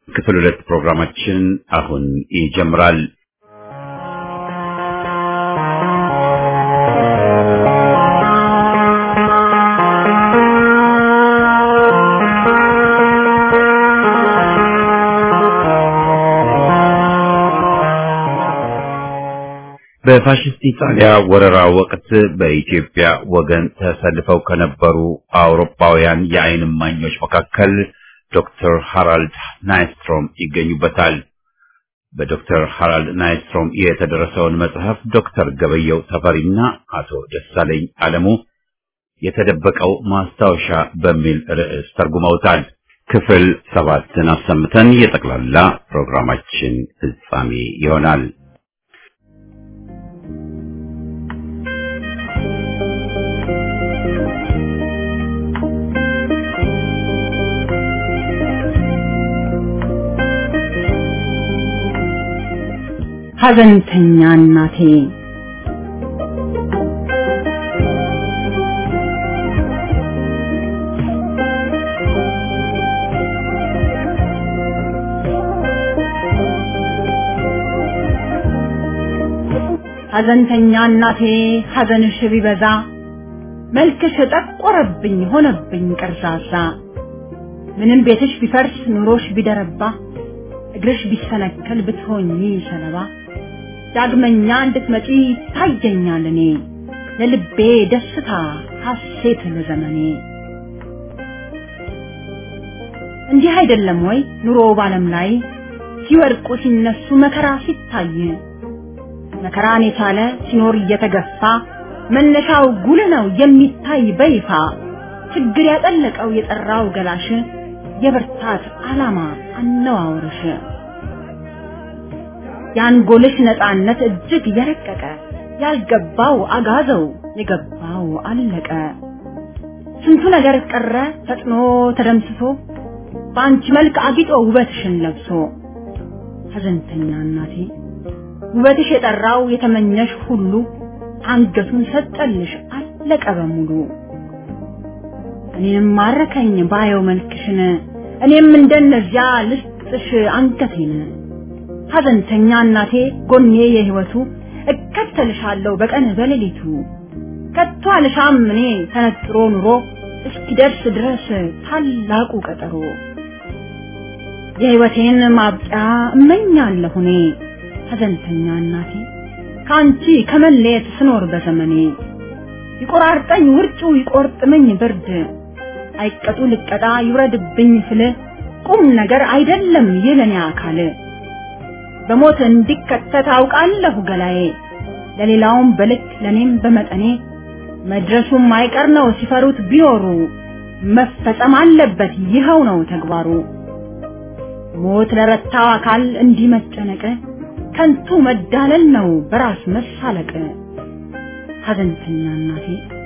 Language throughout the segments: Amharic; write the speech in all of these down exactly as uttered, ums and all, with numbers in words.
ክፍል ሁለት ፕሮግራማችን አሁን ይጀምራል። በፋሽስት ኢጣሊያ ወረራ ወቅት በኢትዮጵያ ወገን ተሰልፈው ከነበሩ አውሮፓውያን የዓይን እማኞች መካከል ዶክተር ሃራልድ ናይስትሮም ይገኙበታል። በዶክተር ሃራልድ ናይስትሮም የተደረሰውን መጽሐፍ ዶክተር ገበየው ተፈሪና አቶ ደሳለኝ አለሙ የተደበቀው ማስታወሻ በሚል ርዕስ ተርጉመውታል። ክፍል ሰባትን አሰምተን የጠቅላላ ፕሮግራማችን ፍጻሜ ይሆናል። ሀዘንተኛ እናቴ ሀዘንተኛ እናቴ ሀዘንሽ ቢበዛ መልክሽ ጠቆረብኝ ሆነብኝ ቀርዛዛ ምንም ቤትሽ ቢፈርስ ኑሮሽ ቢደረባ እግርሽ ቢሰነከል ብትሆኚ ሰለባ ዳግመኛ እንድትመጪ ታየኛል እኔ ለልቤ ደስታ ሐሴት ለዘመኔ። እንዲህ አይደለም ወይ ኑሮ ባለም ላይ ሲወርቁ ሲነሱ መከራ ሲታይ መከራን የቻለ ሲኖር እየተገፋ መነሻው ጉል ነው የሚታይ በይፋ ችግር ያጠለቀው የጠራው ገላሽ የብርታት ዓላማ አነዋወርሽ ያንጎልሽ ነፃነት እጅግ የረቀቀ ያልገባው አጋዘው የገባው አለቀ ስንቱ ነገር ቀረ ፈጥኖ ተደምስሶ ባንቺ መልክ አጊጦ ውበትሽን ለብሶ ሀዘንተኛ እናቴ ውበትሽ የጠራው የተመኘሽ ሁሉ አንገቱን ሰጠልሽ አለቀ በሙሉ። እኔም ማረከኝ ባየው መልክሽን እኔም እንደነዚያ ልስጥሽ አንገቴን። ሀዘንተኛ እናቴ ጎኔ የህይወቱ እከተልሻለሁ በቀን በሌሊቱ ከቶ አልሻም እኔ ተነጥሮ ኑሮ እስኪደርስ ድረስ ታላቁ ቀጠሮ። የህይወቴን ማብቂያ እመኛለሁ እኔ ሀዘንተኛ እናቴ ካንቺ ከመለየት ስኖር በዘመኔ ይቆራርጠኝ ውርጩ ይቆርጥመኝ ብርድ አይቀጡ ልቀጣ ይውረድብኝ ፍል ቁም ነገር አይደለም የለኔ አካል በሞት እንዲከተት አውቃለሁ ገላዬ ለሌላውም በልክ ለኔም በመጠኔ መድረሱም አይቀር ነው ሲፈሩት ቢኖሩ መፈጸም አለበት ይኸው ነው ተግባሩ። ሞት ለረታው አካል እንዲመጨነቅ ከንቱ መዳለል ነው በራስ መሳለቅ። ሀዘንተኛ እናቴ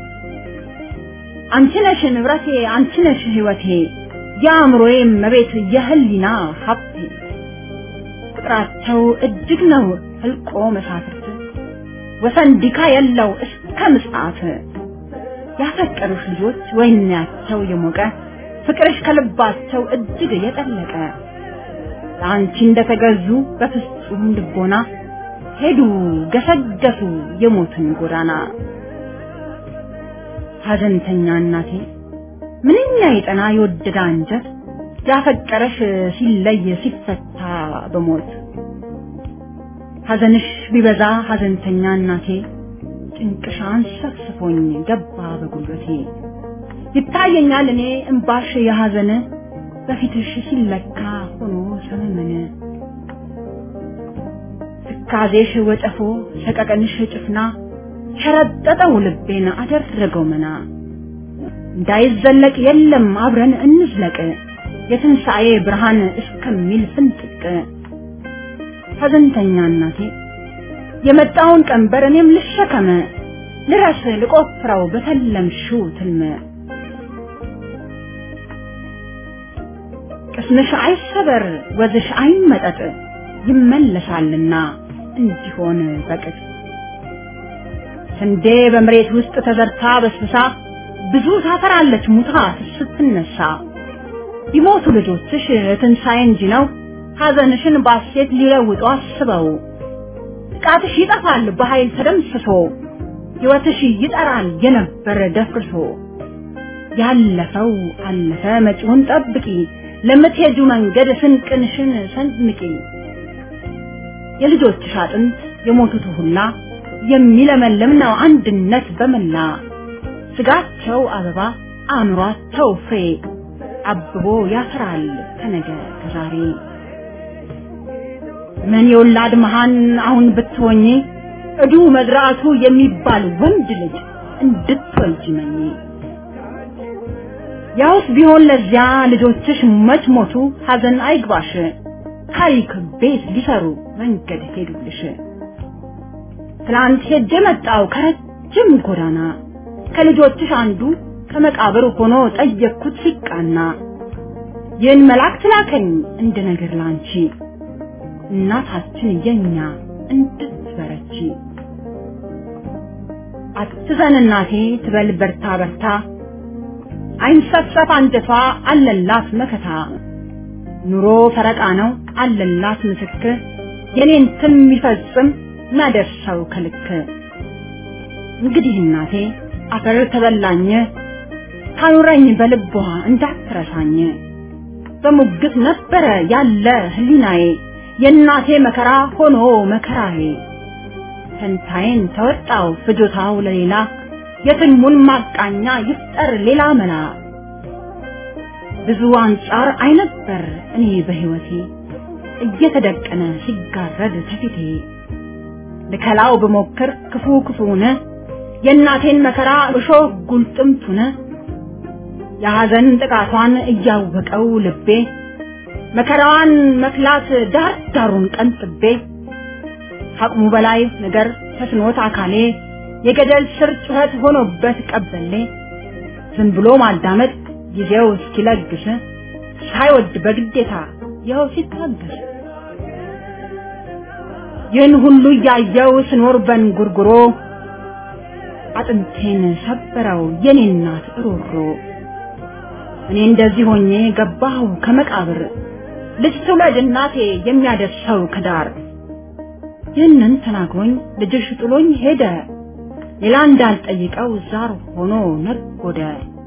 አንቺ ነሽ ንብረቴ አንቺ ነሽ ህይወቴ ያምሮዬ መቤት የህሊና ሀብቴ ቁጥራቸው እጅግ ነው ህልቆ መሳፍርት ወሰንዲካ የለው እስከ ምጽአት ያፈቀሩሽ ልጆች ወይናቸው የሞቀ ፍቅርሽ ከልባቸው እጅግ የጠለቀ ለአንቺ እንደተገዙ በፍጹም ልቦና ሄዱ ገሰገሱ የሞትን ጎዳና። ሀዘንተኛ እናቴ ምንኛ የጠና የወደደ አንጀት ያፈቀረሽ ሲለይ ሲፈታ በሞት። ሀዘንሽ ቢበዛ ሀዘንተኛ እናቴ ጭንቅሻን ሰፍስፎኝ ገባ በጉልበቴ። ይታየኛል እኔ እንባሽ የሀዘን በፊትሽ ሲለካ ሆኖ ሰመመነ። ትካዜሽ ወጨፎ ሰቀቀንሽ ጭፍና ሸረጠጠው ልቤን አደረገው መና። እንዳይዘለቅ የለም አብረን እንዝለቅ የትንሣኤ ብርሃን እስከሚል ፍንጥቅ። ሀዘንተኛ እናቴ የመጣውን ቀንበር እኔም ልሸከመ ልረስ ልቆፍረው በተለምሽው ትልመ። ቅስምሽ አይሰበር ወዝሽ አይመጠጥ ይመለሳልና እንዲሆን በቅጥ። ስንዴ በመሬት ውስጥ ተዘርታ በስብሳ ብዙ ታፈራለች ሙታ ስትነሳ። ቢሞቱ ልጆችሽ ትንሣኤ እንጂ ነው ሐዘንሽን ባሴት ሊለውጡ አስበው ጥቃትሽ ይጠፋል በኃይል ተደምስሶ ሕይወትሽ ይጠራል የነበረ ደፍርሶ ያለፈው አለፈ መጪውን ጠብቂ ለምትሄጁ መንገድ ስንቅንሽን ሰንምቂ የልጆችሽ አጥንት የሞቱት ሁላ የሚለመልም ነው አንድነት በመላ ስጋቸው አበባ አእምሯቸው ፍሬ አብቦ ያፈራል ከነገ ከዛሬ ምን የወላድ መሃን አሁን ብትሆኚ እዱ መድራቱ የሚባል ወንድ ልጅ እንድትወልጂ መኝ ያውስ ቢሆን ለዚያ ልጆችሽ መች ሞቱ ሐዘን አይግባሽ ታሪክ ቤት ሊሰሩ መንገድ ሄዱልሽ ትላንት ሄጄ መጣው ከረጅም ጎዳና ከልጆችሽ አንዱ ከመቃብር ሆኖ ጠየቅኩት ሲቃና ይህን መልአክ ላከኝ እንደ ነገር ላንቺ እናታችን የኛ እንድትበረቺ አትዘን እናቴ ትበል በርታ በርታ አይንሰፈፍ አንጀቷ አለላት መከታ ኑሮ ፈረቃ ነው አለላት ምስክር የኔን ትም ይፈጽም ማደርሰው ከልክ እንግዲህ እናቴ አፈር ተበላኝ ታኑረኝ በልቧ እንዳትረሳኝ በሙግት ነበረ ያለ ህሊናዬ የእናቴ መከራ ሆኖ መከራዬ ተንታዬን ተወጣው ፍጆታው ለሌላ የትልሙን ማቃኛ ይፍጠር ሌላ መላ ብዙ አንጻር አይነበር እኔ በህይወቴ እየተደቀነ ሲጋረድ ተፊቴ ለከላው በሞከር ክፉ ክፉነ የእናቴን መከራ እሾህ ጉልጥምቱነ የሐዘን ጥቃቷን እያወቀው ልቤ መከራዋን መክላት ዳር ዳሩን ቀንጥቤ አቅሙ በላይ ነገር ተስኖት አካሌ የገደል ስር ጩኸት ሆኖበት ቀበሌ ዝም ብሎ ማዳመጥ ጊዜው እስኪለግስ ሳይወድ በግዴታ ያው ሲታገስ ይህን ሁሉ ያየው ስኖር በንጉርጉሮ አጥንቴን ሰበረው የኔ እናት ሮሮ እኔ እንደዚህ ሆኜ ገባሁ ከመቃብር ልጅ ትውለድ እናቴ የሚያደርሰው ከዳር ይህንን ተናግሮኝ ልጅሽ ጥሎኝ ሄደ ሌላ እንዳልጠይቀው ዛር ሆኖ ነጎደ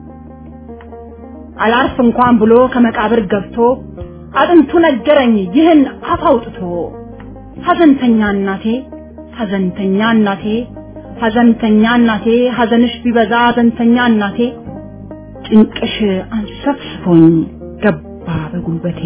አላርፍ እንኳን ብሎ ከመቃብር ገብቶ አጥንቱ ነገረኝ ይህን አፍ አውጥቶ ሐዘንተኛ እናቴ ሐዘንተኛ እናቴ ሐዘንተኛ እናቴ ሐዘንሽ ቢበዛ ሐዘንተኛ እናቴ ጭንቅሽ አንሰፍስፎኝ ገባ በጉልበቴ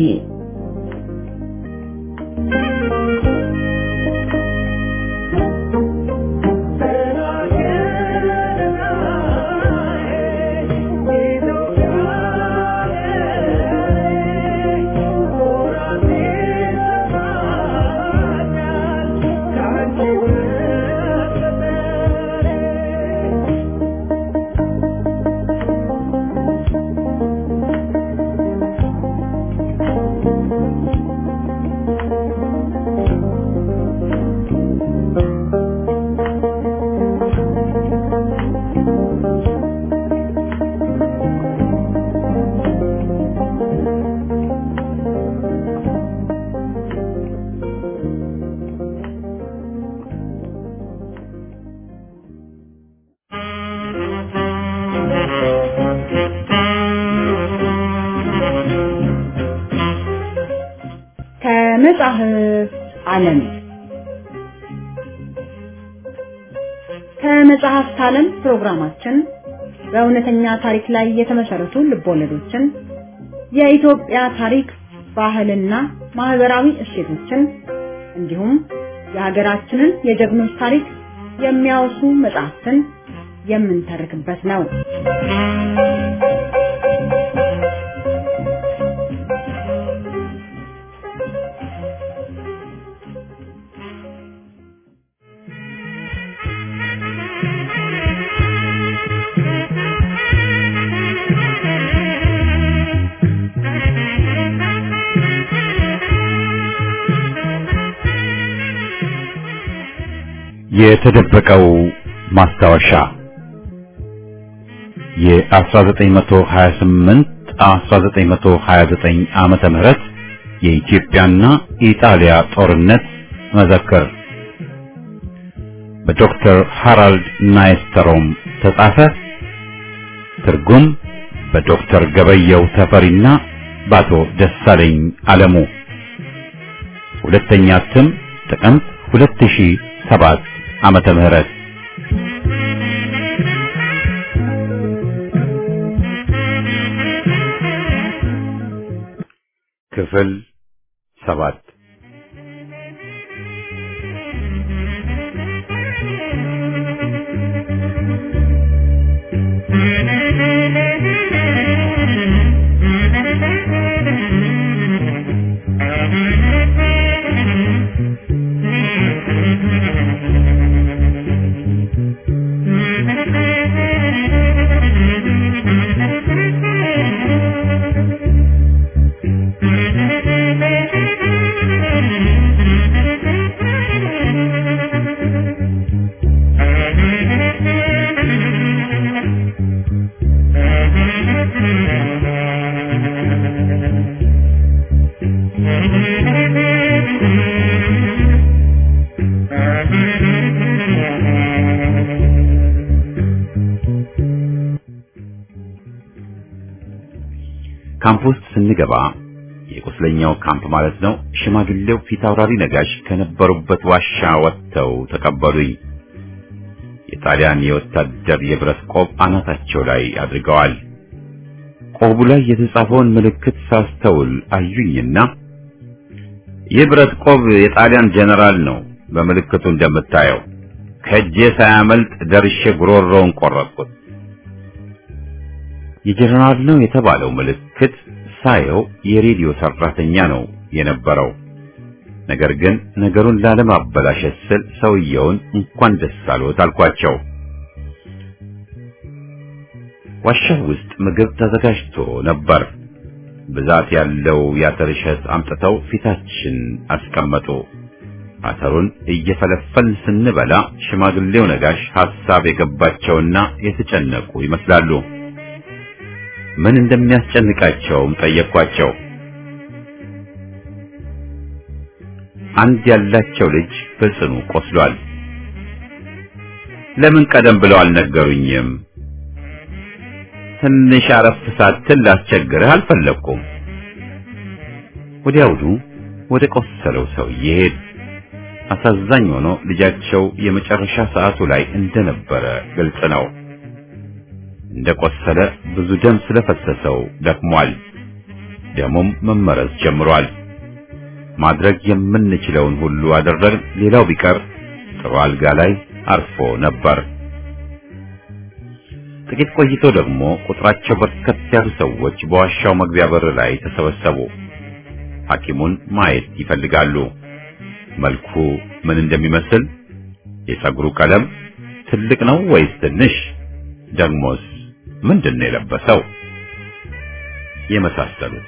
ከመጽሐፍ ዓለም ከመጽሐፍ ዓለም ፕሮግራማችን በእውነተኛ ታሪክ ላይ የተመሰረቱ ልቦለዶችን የኢትዮጵያ ታሪክ ባህልና ማህበራዊ እሴቶችን እንዲሁም የሀገራችንን የጀግኖች ታሪክ የሚያወሱ መጽሐፍትን የምንተርክበት ነው። የተደበቀው ማስታወሻ የ1928 1929 ዓመተ ምህረት የኢትዮጵያና ኢጣሊያ ጦርነት መዘክር በዶክተር ሃራልድ ናይስተሮም ተጻፈ። ትርጉም በዶክተር ገበየው ተፈሪና በአቶ ደሳለኝ አለሙ። ሁለተኛ እትም ጥቅምት ሁለት ሺህ ሰባት ዓመተ ምህረት። ክፍል ሰባት ካምፕ ውስጥ ስንገባ የቁስለኛው ካምፕ ማለት ነው። ሽማግሌው ፊት አውራሪ ነጋሽ ከነበሩበት ዋሻ ወጥተው ተቀበሉኝ። የጣሊያን የወታደር የብረት ቆብ አናታቸው ላይ አድርገዋል። ቆቡ ላይ የተጻፈውን ምልክት ሳስተውል አዩኝና የብረት ቆብ የጣሊያን ጀነራል ነው፣ በምልክቱ እንደምታየው ከእጄ ሳያመልጥ ደርሼ ጉሮሮውን ቆረጥኩት። የጀነራል ነው የተባለው ምልክት ሳየው የሬዲዮ ሰራተኛ ነው የነበረው። ነገር ግን ነገሩን ላለማበላሸት ስል ሰውየውን እንኳን ደስ አለዎት አልኳቸው። ዋሻው ውስጥ ምግብ ተዘጋጅቶ ነበር። ብዛት ያለው የአተር እሸት አምጥተው ፊታችን አስቀመጡ። አተሩን እየፈለፈልን ስንበላ ሽማግሌው ነጋሽ ሐሳብ የገባቸውና የተጨነቁ ይመስላሉ። ምን እንደሚያስጨንቃቸውም ጠየቅኳቸው። አንድ ያላቸው ልጅ በጽኑ ቆስሏል። ለምን ቀደም ብለው አልነገሩኝም? ትንሽ አረፍ ሳትል ላስቸግርህ አልፈለኩም። ወዲያውኑ ወደ ቆሰለው ሰውዬ ሄዱ። አሳዛኝ ሆኖ ልጃቸው የመጨረሻ ሰዓቱ ላይ እንደነበረ ግልጽ ነው። እንደቆሰለ ብዙ ደም ስለፈሰሰው ደክሟል። ደሙም መመረዝ ጀምሯል። ማድረግ የምንችለውን ሁሉ አደረግን። ሌላው ቢቀር ጥሩ አልጋ ላይ አርፎ ነበር። ጥቂት ቆይቶ ደግሞ ቁጥራቸው በርከት ያሉ ሰዎች በዋሻው መግቢያ በር ላይ ተሰበሰቡ። ሐኪሙን ማየት ይፈልጋሉ። መልኩ ምን እንደሚመስል፣ የፀጉሩ ቀለም ትልቅ ነው ወይስ ትንሽ፣ ደግሞስ ምንድነው የለበሰው፣ የመሳሰሉት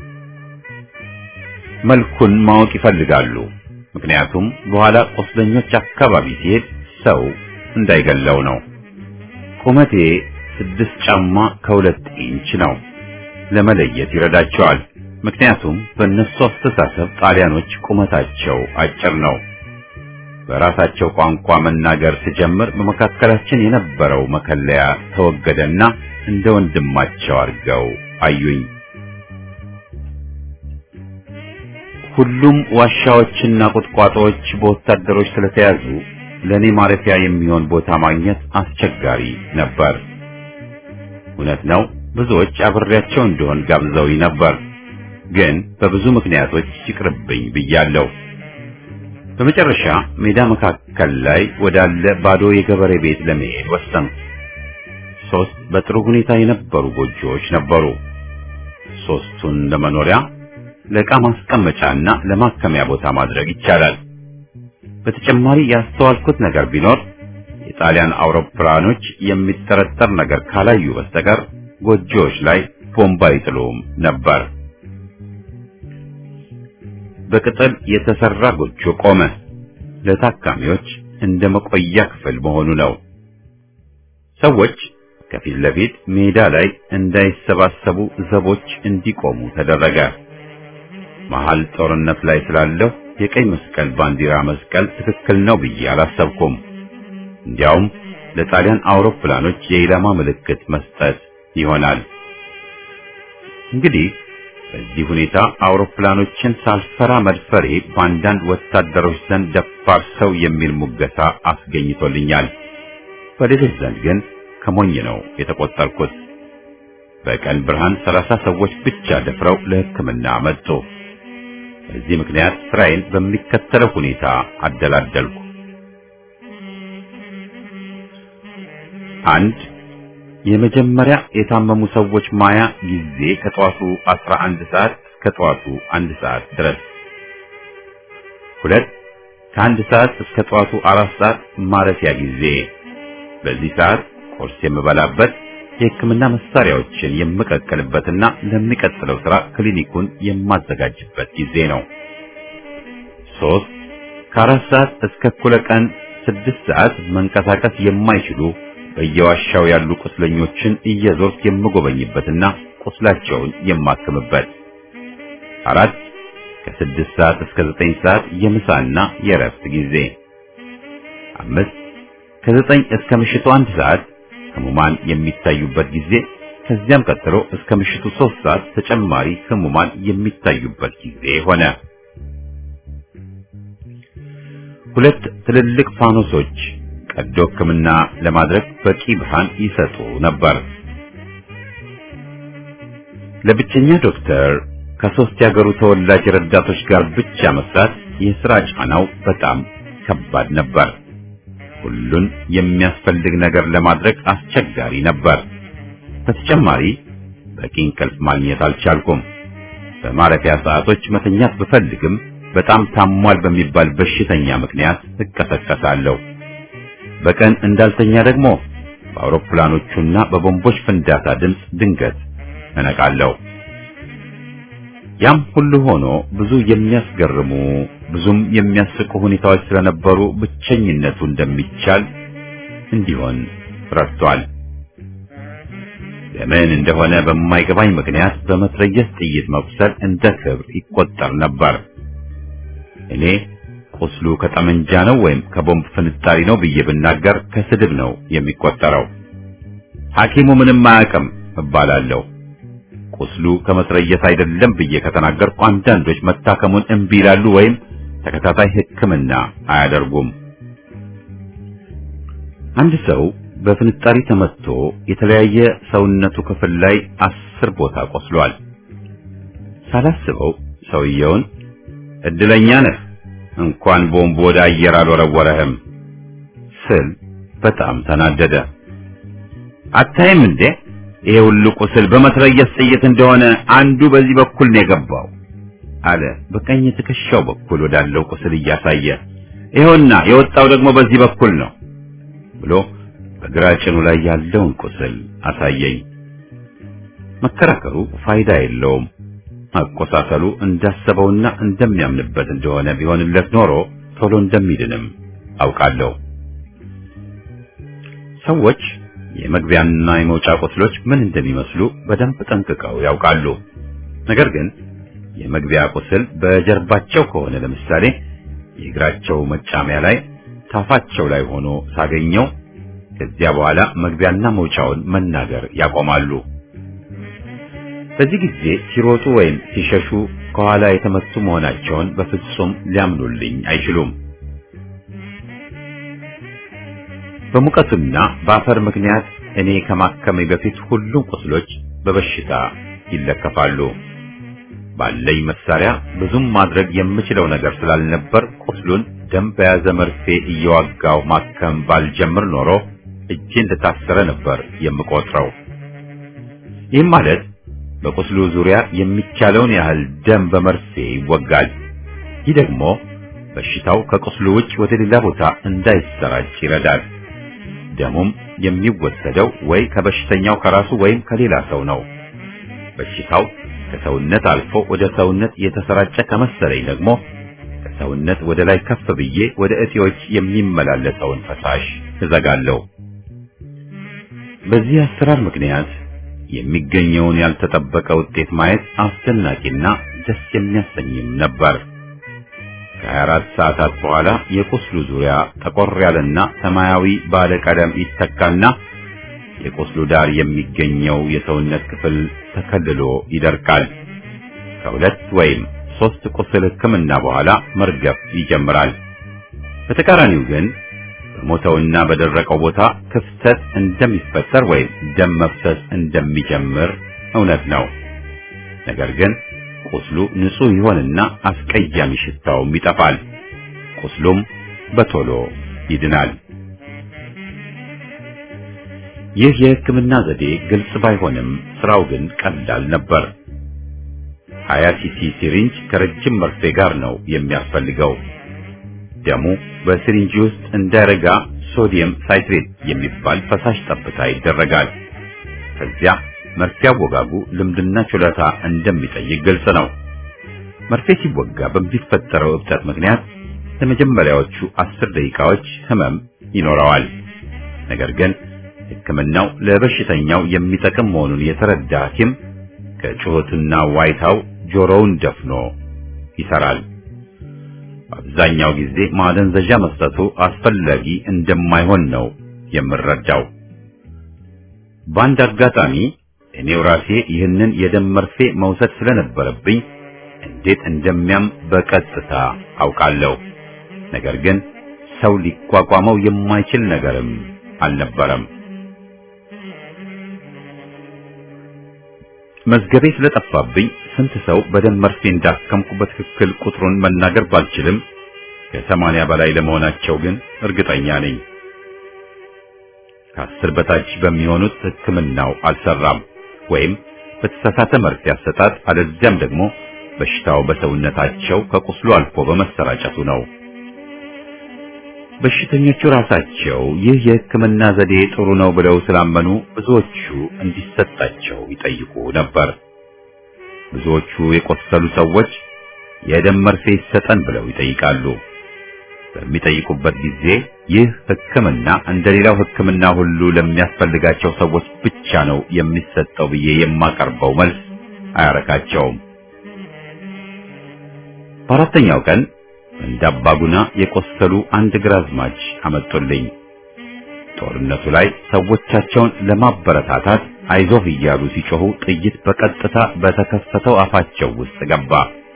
መልኩን ማወቅ ይፈልጋሉ። ምክንያቱም በኋላ ቆስለኞች አካባቢ ሲሄድ ሰው እንዳይገለው ነው። ቁመቴ ስድስት ጫማ ከሁለት ኢንች ነው። ለመለየት ይረዳቸዋል። ምክንያቱም በእነሱ አስተሳሰብ ጣሊያኖች ቁመታቸው አጭር ነው። በራሳቸው ቋንቋ መናገር ሲጀምር በመካከላችን የነበረው መከለያ ተወገደና እንደ ወንድማቸው አድርገው አዩኝ። ሁሉም ዋሻዎችና ቁጥቋጦዎች በወታደሮች ስለተያዙ ለኔ ማረፊያ የሚሆን ቦታ ማግኘት አስቸጋሪ ነበር። እውነት ነው፣ ብዙዎች አብሬያቸው እንደሆን ጋብዘውኝ ነበር። ግን በብዙ ምክንያቶች ይቅርብኝ ብያለሁ። በመጨረሻ ሜዳ መካከል ላይ ወዳለ ባዶ የገበሬ ቤት ለመሄድ ወሰንኩ። ሶስት በጥሩ ሁኔታ የነበሩ ጎጆዎች ነበሩ። ሶስቱን ለመኖሪያ፣ ለዕቃ ማስቀመጫና ለማከሚያ ቦታ ማድረግ ይቻላል። በተጨማሪ ያስተዋልኩት ነገር ቢኖር የጣሊያን አውሮፕላኖች የሚጠረጠር ነገር ካላዩ በስተቀር ጎጆዎች ላይ ቦምብ አይጥሉም ነበር። በቅጠል የተሰራ ጎጆ ቆመ። ለታካሚዎች እንደ መቆያ ክፍል መሆኑ ነው። ሰዎች ከፊት ለፊት ሜዳ ላይ እንዳይሰባሰቡ ዘቦች እንዲቆሙ ተደረገ። መሃል ጦርነት ላይ ስላለሁ የቀይ መስቀል ባንዲራ መስቀል ትክክል ነው ብዬ አላሰብኩም። እንዲያውም ለጣሊያን አውሮፕላኖች የኢላማ ምልክት መስጠት ይሆናል። እንግዲህ በዚህ ሁኔታ አውሮፕላኖችን ሳልፈራ መድፈሬ በአንዳንድ ወታደሮች ዘንድ ደፋር ሰው የሚል ሙገሳ አስገኝቶልኛል። በሌሎች ዘንድ ግን ከሞኝ ነው የተቆጠርኩት። በቀን ብርሃን ሰላሳ ሰዎች ብቻ ደፍረው ለሕክምና መጡ። በዚህ ምክንያት ስራዬን በሚከተለው ሁኔታ አደላደልኩ። አንድ የመጀመሪያ የታመሙ ሰዎች ማያ ጊዜ ከጠዋቱ አስራ አንድ ሰዓት እስከ ጠዋቱ አንድ ሰዓት ድረስ። ሁለት ከአንድ ሰዓት እስከ ጠዋቱ አራት ሰዓት ማረፊያ ጊዜ። በዚህ ሰዓት ቁርስ የምበላበት፣ የሕክምና መሳሪያዎችን የምቀቅልበትና ለሚቀጥለው ስራ ክሊኒኩን የማዘጋጅበት ጊዜ ነው። ሶስት ከአራት ሰዓት እስከ እኩለ ቀን ስድስት ሰዓት መንቀሳቀስ የማይችሉ በየዋሻው ያሉ ቁስለኞችን እየዞርኩ የምጎበኝበትና ቁስላቸውን የማክምበት። አራት ከስድስት ሰዓት እስከ ዘጠኝ ሰዓት የምሳና የእረፍት ጊዜ። አምስት ከዘጠኝ እስከ ምሽቱ አንድ ሰዓት ህሙማን የሚታዩበት ጊዜ። ከዚያም ቀጥሎ እስከ ምሽቱ ሶስት ሰዓት ተጨማሪ ህሙማን የሚታዩበት ጊዜ ሆነ። ሁለት ትልልቅ ፋኖሶች ቀዶ ሕክምና ለማድረግ በቂ ብርሃን ይሰጡ ነበር። ለብቸኛ ዶክተር ከሶስት ያገሩ ተወላጅ ረዳቶች ጋር ብቻ መስራት የሥራ ጫናው በጣም ከባድ ነበር። ሁሉን የሚያስፈልግ ነገር ለማድረግ አስቸጋሪ ነበር። በተጨማሪ በቂ እንቅልፍ ማግኘት አልቻልኩም። በማረፊያ ሰዓቶች መተኛት ብፈልግም በጣም ታሟል በሚባል በሽተኛ ምክንያት እቀሰቀሳለሁ። በቀን እንዳልተኛ ደግሞ በአውሮፕላኖቹና በቦምቦች ፍንዳታ ድምፅ ድንገት እነቃለሁ። ያም ሁሉ ሆኖ ብዙ የሚያስገርሙ ብዙም የሚያስቁ ሁኔታዎች ስለነበሩ ብቸኝነቱ እንደሚቻል እንዲሆን ረድቷል። ለምን እንደሆነ በማይገባኝ ምክንያት በመትረየስ ጥይት መቁሰል እንደ ክብር ይቆጠር ነበር። እኔ ቁስሉ ከጠመንጃ ነው ወይም ከቦምብ ፍንጣሪ ነው ብዬ ብናገር ከስድብ ነው የሚቆጠረው። ሐኪሙ ምንም አያውቅም እባላለሁ። ቁስሉ ከመትረየስ አይደለም ብዬ ከተናገርኩ አንዳንዶች መታከሙን እምቢ ይላሉ ወይም ተከታታይ ሕክምና አያደርጉም። አንድ ሰው በፍንጣሪ ተመትቶ የተለያየ ሰውነቱ ክፍል ላይ አስር ቦታ ቆስሏል። ሳላስበው ሰውየውን እድለኛ ነህ እንኳን ቦምብ ወደ አየር አልወረወረህም ስል በጣም ተናደደ። አታይም እንዴ ይሄ ሁሉ ቁስል በመትረየስ ጥይት እንደሆነ አንዱ በዚህ በኩል ነው የገባው አለ በቀኝ ትከሻው በኩል ወዳለው ቁስል እያሳየ። ይኸውና የወጣው ደግሞ በዚህ በኩል ነው ብሎ በግራ ጭኑ ላይ ያለውን ቁስል አሳየኝ። መከራከሩ ፋይዳ የለውም። አቆሳሰሉ እንዳሰበውና እንደሚያምንበት እንደሆነ ቢሆንለት ኖሮ ቶሎ እንደሚድንም አውቃለሁ። ሰዎች የመግቢያና የመውጫ ቁስሎች ምን እንደሚመስሉ በደንብ ጠንቅቀው ያውቃሉ። ነገር ግን የመግቢያ ቁስል በጀርባቸው ከሆነ ለምሳሌ የእግራቸው መጫሚያ ላይ ታፋቸው ላይ ሆኖ ሳገኘው ከዚያ በኋላ መግቢያና መውጫውን መናገር ያቆማሉ። በዚህ ጊዜ ሲሮጡ ወይም ሲሸሹ ከኋላ የተመቱ መሆናቸውን በፍጹም ሊያምኑልኝ አይችሉም። በሙቀቱና በአፈር ምክንያት እኔ ከማከሜ በፊት ሁሉም ቁስሎች በበሽታ ይለከፋሉ። ባለኝ መሳሪያ ብዙም ማድረግ የምችለው ነገር ስላልነበር ቁስሉን ደም በያዘ መርፌ እየዋጋው ማከም ባልጀምር ኖሮ እጄ እንደታሰረ ነበር የምቆጥረው። ይህም ማለት በቁስሉ ዙሪያ የሚቻለውን ያህል ደም በመርፌ ይወጋል። ይህ ደግሞ በሽታው ከቁስሉ ውጭ ወደ ሌላ ቦታ እንዳይሰራጭ ይረዳል። ደሙም የሚወሰደው ወይ ከበሽተኛው ከራሱ ወይም ከሌላ ሰው ነው። በሽታው ከሰውነት አልፎ ወደ ሰውነት የተሰራጨ ከመሰለኝ ደግሞ ከሰውነት ወደ ላይ ከፍ ብዬ ወደ እጢዎች የሚመላለሰውን ፈሳሽ እዘጋለሁ። በዚህ አሰራር ምክንያት የሚገኘውን ያልተጠበቀ ውጤት ማየት አስደናቂና ደስ የሚያሰኝም ነበር። ከሀያ አራት ሰዓታት በኋላ የቁስሉ ዙሪያ ጠቆር ያለና ሰማያዊ ባለቀለም ይተካና የቁስሉ ዳር የሚገኘው የሰውነት ክፍል ተከልሎ ይደርቃል። ከሁለት ወይም ሶስት ቁስል ሕክምና በኋላ መርገፍ ይጀምራል። በተቃራኒው ግን በሞተውና በደረቀው ቦታ ክፍተት እንደሚፈጠር ወይም ደም መፍሰስ እንደሚጀምር እውነት ነው። ነገር ግን ቁስሉ ንጹህ ይሆንና አስቀያሚ ሽታውም ይጠፋል። ቁስሉም በቶሎ ይድናል። ይህ የሕክምና ዘዴ ግልጽ ባይሆንም ስራው ግን ቀላል ነበር። ሀያ ሲሲ ሲሪንጅ ከረጅም መርፌ ጋር ነው የሚያስፈልገው። ደሙ በሲሪንጅ ውስጥ እንዳይረጋ ሶዲየም ሳይትሬት የሚባል ፈሳሽ ጠብታ ይደረጋል። ከዚያ መርፌ አወጋጉ ልምድና ችሎታ እንደሚጠይቅ ግልጽ ነው። መርፌ ሲወጋ በሚፈጠረው እብጠት ምክንያት ለመጀመሪያዎቹ አስር ደቂቃዎች ህመም ይኖረዋል። ነገር ግን ሕክምናው ለበሽተኛው የሚጠቅም መሆኑን የተረዳ ሐኪም ከጩኸትና ዋይታው ጆሮውን ደፍኖ ይሰራል። አብዛኛው ጊዜ ማደንዘዣ መስጠቱ አስፈላጊ እንደማይሆን ነው የምረዳው። በአንድ አጋጣሚ እኔው ራሴ ይህንን የደም መርፌ መውሰድ ስለነበረብኝ እንዴት እንደሚያም በቀጥታ አውቃለሁ። ነገር ግን ሰው ሊቋቋመው የማይችል ነገርም አልነበረም። መዝገቤ ስለጠፋብኝ ስንት ሰው በደም መርፌ እንዳከምኩ በትክክል ቁጥሩን መናገር ባልችልም ከሰማንያ በላይ ለመሆናቸው ግን እርግጠኛ ነኝ። ከአስር በታች በሚሆኑት ሕክምናው አልሰራም ወይም በተሳሳተ መርፌ አሰጣጥ፣ አለዚያም ደግሞ በሽታው በሰውነታቸው ከቁስሉ አልፎ በመሰራጨቱ ነው። በሽተኞቹ ራሳቸው ይህ የሕክምና ዘዴ ጥሩ ነው ብለው ስላመኑ ብዙዎቹ እንዲሰጣቸው ይጠይቁ ነበር። ብዙዎቹ የቆሰሉ ሰዎች የደም መርፌ ይሰጠን ብለው ይጠይቃሉ። በሚጠይቁበት ጊዜ ይህ ሕክምና እንደሌላው ሕክምና ሁሉ ለሚያስፈልጋቸው ሰዎች ብቻ ነው የሚሰጠው ብዬ የማቀርበው መልስ አያረካቸውም። በአራተኛው ቀን እንዳባጉና የቆሰሉ አንድ ግራዝማች አመጡልኝ። ጦርነቱ ላይ ሰዎቻቸውን ለማበረታታት አይዞህ እያሉ ሲጮሁ ጥይት በቀጥታ በተከፈተው አፋቸው ውስጥ ገባ።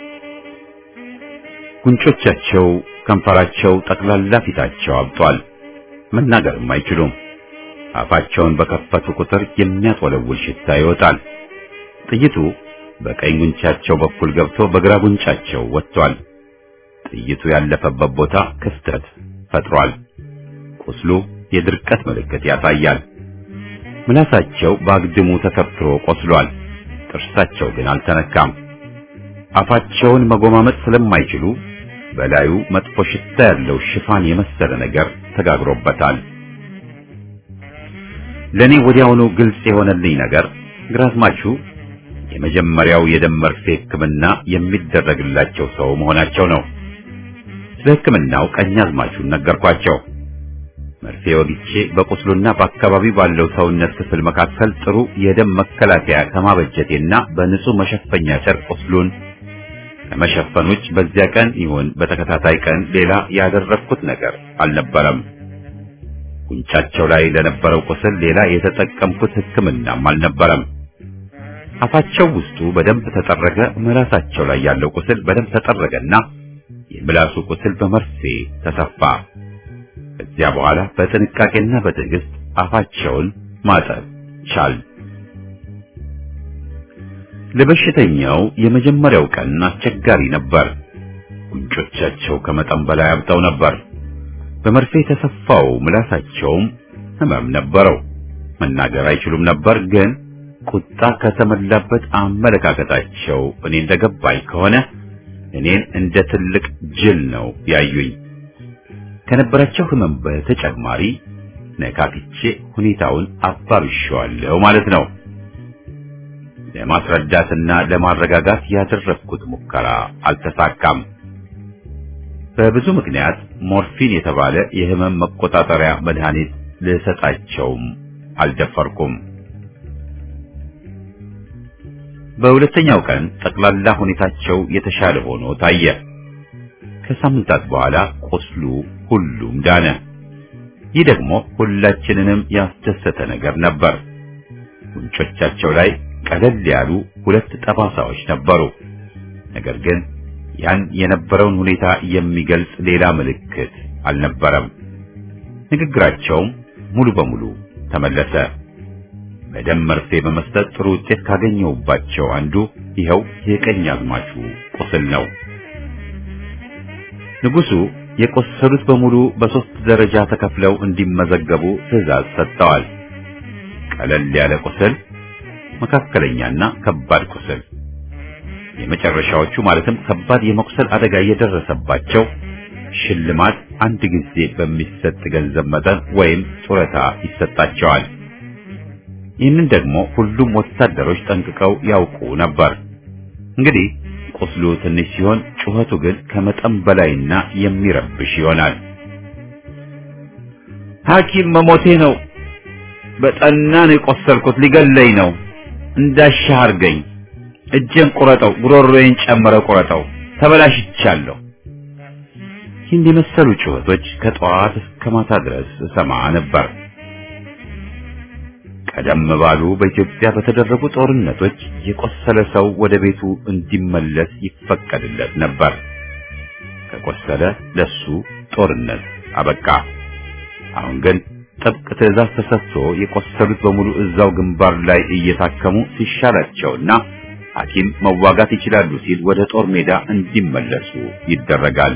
ጉንጮቻቸው፣ ከንፈራቸው፣ ጠቅላላ ፊታቸው አብጧል። መናገርም አይችሉም። አፋቸውን በከፈቱ ቁጥር የሚያስወለውል ሽታ ይወጣል። ጥይቱ በቀኝ ጉንጫቸው በኩል ገብቶ በግራ ጉንጫቸው ወጥቷል። ጥይቱ ያለፈበት ቦታ ክፍተት ፈጥሯል። ቁስሉ የድርቀት ምልክት ያሳያል። ምላሳቸው በአግድሙ ተከፍቶ ቆስሏል። ጥርሳቸው ግን አልተነካም። አፋቸውን መጎማመጥ ስለማይችሉ በላዩ መጥፎ ሽታ ያለው ሽፋን የመሰለ ነገር ተጋግሮበታል። ለኔ ወዲያውኑ ግልጽ የሆነልኝ ነገር ግራዝማቹ የመጀመሪያው የደም መርፌ ሕክምና የሚደረግላቸው ሰው መሆናቸው ነው። ስለ ሕክምናው ቀኛዝማቹን ነገርኳቸው። መርፌ ወግቼ በቁስሉና በአካባቢው ባለው ሰውነት ክፍል መካከል ጥሩ የደም መከላከያ ከማበጀቴና በንጹህ መሸፈኛ ጨርቅ ቁስሉን ከመሸፈን ውጭ በዚያ ቀን ይሁን በተከታታይ ቀን ሌላ ያደረግኩት ነገር አልነበረም። ጉንጫቸው ላይ ለነበረው ቁስል ሌላ የተጠቀምኩት ሕክምናም አልነበረም። አፋቸው ውስጡ በደንብ ተጠረገ። ምላሳቸው ላይ ያለው ቁስል በደንብ ተጠረገና የምላሱ ቁስል በመርፌ ተሰፋ። ከዚያ በኋላ በጥንቃቄና በትዕግስት አፋቸውን ማጠብ ቻል። ለበሽተኛው የመጀመሪያው ቀን አስቸጋሪ ነበር። ጉንጮቻቸው ከመጠን በላይ አብጠው ነበር። በመርፌ የተሰፋው ምላሳቸውም ህመም ነበረው። መናገር አይችሉም ነበር። ግን ቁጣ ከተመላበት አመለካከታቸው እኔ እንደገባኝ ከሆነ እኔን እንደ ትልቅ ጅል ነው ያዩኝ። ከነበራቸው ህመም በተጨማሪ ነካክቼ ሁኔታውን አባብሼዋለሁ ማለት ነው። ለማስረዳትና ለማረጋጋት ያደረግኩት ሙከራ አልተሳካም። በብዙ ምክንያት ሞርፊን የተባለ የህመም መቆጣጠሪያ መድኃኒት ልሰጣቸውም አልደፈርኩም። በሁለተኛው ቀን ጠቅላላ ሁኔታቸው የተሻለ ሆኖ ታየ። ከሳምንታት በኋላ ቁስሉ ሁሉም ዳነ። ይህ ደግሞ ሁላችንንም ያስደሰተ ነገር ነበር። ጉንጮቻቸው ላይ ቀለል ያሉ ሁለት ጠባሳዎች ነበሩ። ነገር ግን ያን የነበረውን ሁኔታ የሚገልጽ ሌላ ምልክት አልነበረም። ንግግራቸውም ሙሉ በሙሉ ተመለሰ። በደም መርፌ በመስጠት ጥሩ ውጤት ካገኘሁባቸው አንዱ ይኸው የቀኛዝማቹ ቁስል ነው። ንጉሱ የቆሰሉት በሙሉ በሶስት ደረጃ ተከፍለው እንዲመዘገቡ ትዕዛዝ ሰጥተዋል። ቀለል ያለ ቁስል፣ መካከለኛና ከባድ ቁስል። የመጨረሻዎቹ ማለትም ከባድ የመቁሰል አደጋ የደረሰባቸው ሽልማት አንድ ጊዜ በሚሰጥ ገንዘብ መጠን ወይም ጡረታ ይሰጣቸዋል። ይህንን ደግሞ ሁሉም ወታደሮች ጠንቅቀው ያውቁ ነበር። እንግዲህ ቁስሉ ትንሽ ሲሆን ጩኸቱ ግን ከመጠን በላይና የሚረብሽ ይሆናል። ሐኪም መሞቴ ነው፣ በጠና ነው የቆሰልኩት፣ ሊገለኝ ነው፣ እንዳሻህ አድርገኝ፣ እጄን ቁረጠው፣ ጉሮሮዬን ጨምረ ቁረጠው፣ ተበላሽቻለሁ። ይህን የመሰሉ ጩኸቶች ከጠዋት እስከ ማታ ድረስ ሰማ ነበር። ቀደም ባሉ በኢትዮጵያ በተደረጉ ጦርነቶች የቆሰለ ሰው ወደ ቤቱ እንዲመለስ ይፈቀድለት ነበር። ከቆሰለ ለሱ ጦርነት አበቃ። አሁን ግን ጥብቅ ትዕዛዝ ተሰጥቶ የቆሰሉት በሙሉ እዛው ግንባር ላይ እየታከሙ ሲሻላቸውና ሐኪም መዋጋት ይችላሉ ሲል ወደ ጦር ሜዳ እንዲመለሱ ይደረጋል።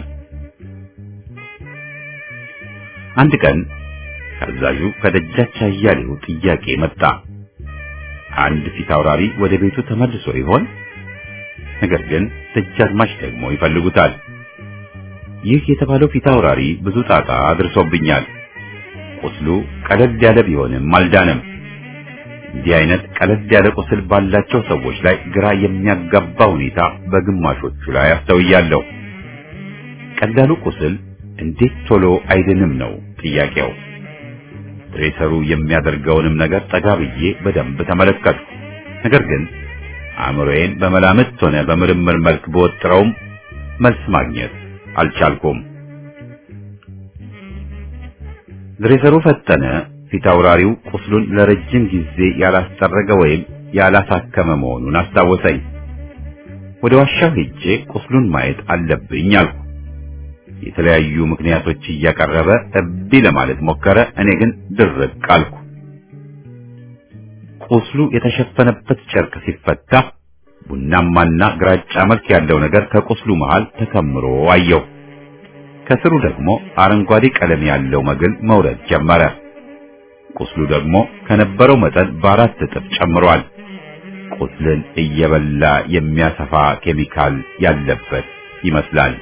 አንድ ቀን አዛዡ ከደጃች አያሌው ጥያቄ መጣ። አንድ ፊት አውራሪ ወደ ቤቱ ተመልሶ ይሆን? ነገር ግን ደጃዝማች ደግሞ ይፈልጉታል። ይህ የተባለው ፊት አውራሪ ብዙ ጣጣ አድርሶብኛል። ቁስሉ ቀለል ያለ ቢሆንም አልዳነም። እንዲህ አይነት ቀለል ያለ ቁስል ባላቸው ሰዎች ላይ ግራ የሚያጋባ ሁኔታ በግማሾቹ ላይ አስተውያለሁ። ቀላሉ ቁስል እንዴት ቶሎ አይድንም ነው ጥያቄው። ድሬሰሩ የሚያደርገውንም ነገር ጠጋ ብዬ በደንብ ተመለከትኩ። ነገር ግን አእምሮዬን በመላምት ሆነ በምርምር መልክ በወጥረውም መልስ ማግኘት አልቻልኩም። ድሬሰሩ ፈጠነ። ፊት አውራሪው ቁስሉን ለረጅም ጊዜ ያላስጠረገ ወይም ያላሳከመ መሆኑን አስታወሰኝ። ወደ ዋሻው ሄጄ ቁስሉን ማየት አለብኝ አልኩ። የተለያዩ ምክንያቶች እያቀረበ እቢ ለማለት ሞከረ። እኔ ግን ድርቅ አልኩ። ቁስሉ የተሸፈነበት ጨርቅ ሲፈታ ቡናማና ግራጫ መልክ ያለው ነገር ከቁስሉ መሃል ተከምሮ አየሁ። ከስሩ ደግሞ አረንጓዴ ቀለም ያለው መግል መውረድ ጀመረ። ቁስሉ ደግሞ ከነበረው መጠን በአራት እጥፍ ጨምሯል። ቁስልን እየበላ የሚያሰፋ ኬሚካል ያለበት ይመስላል።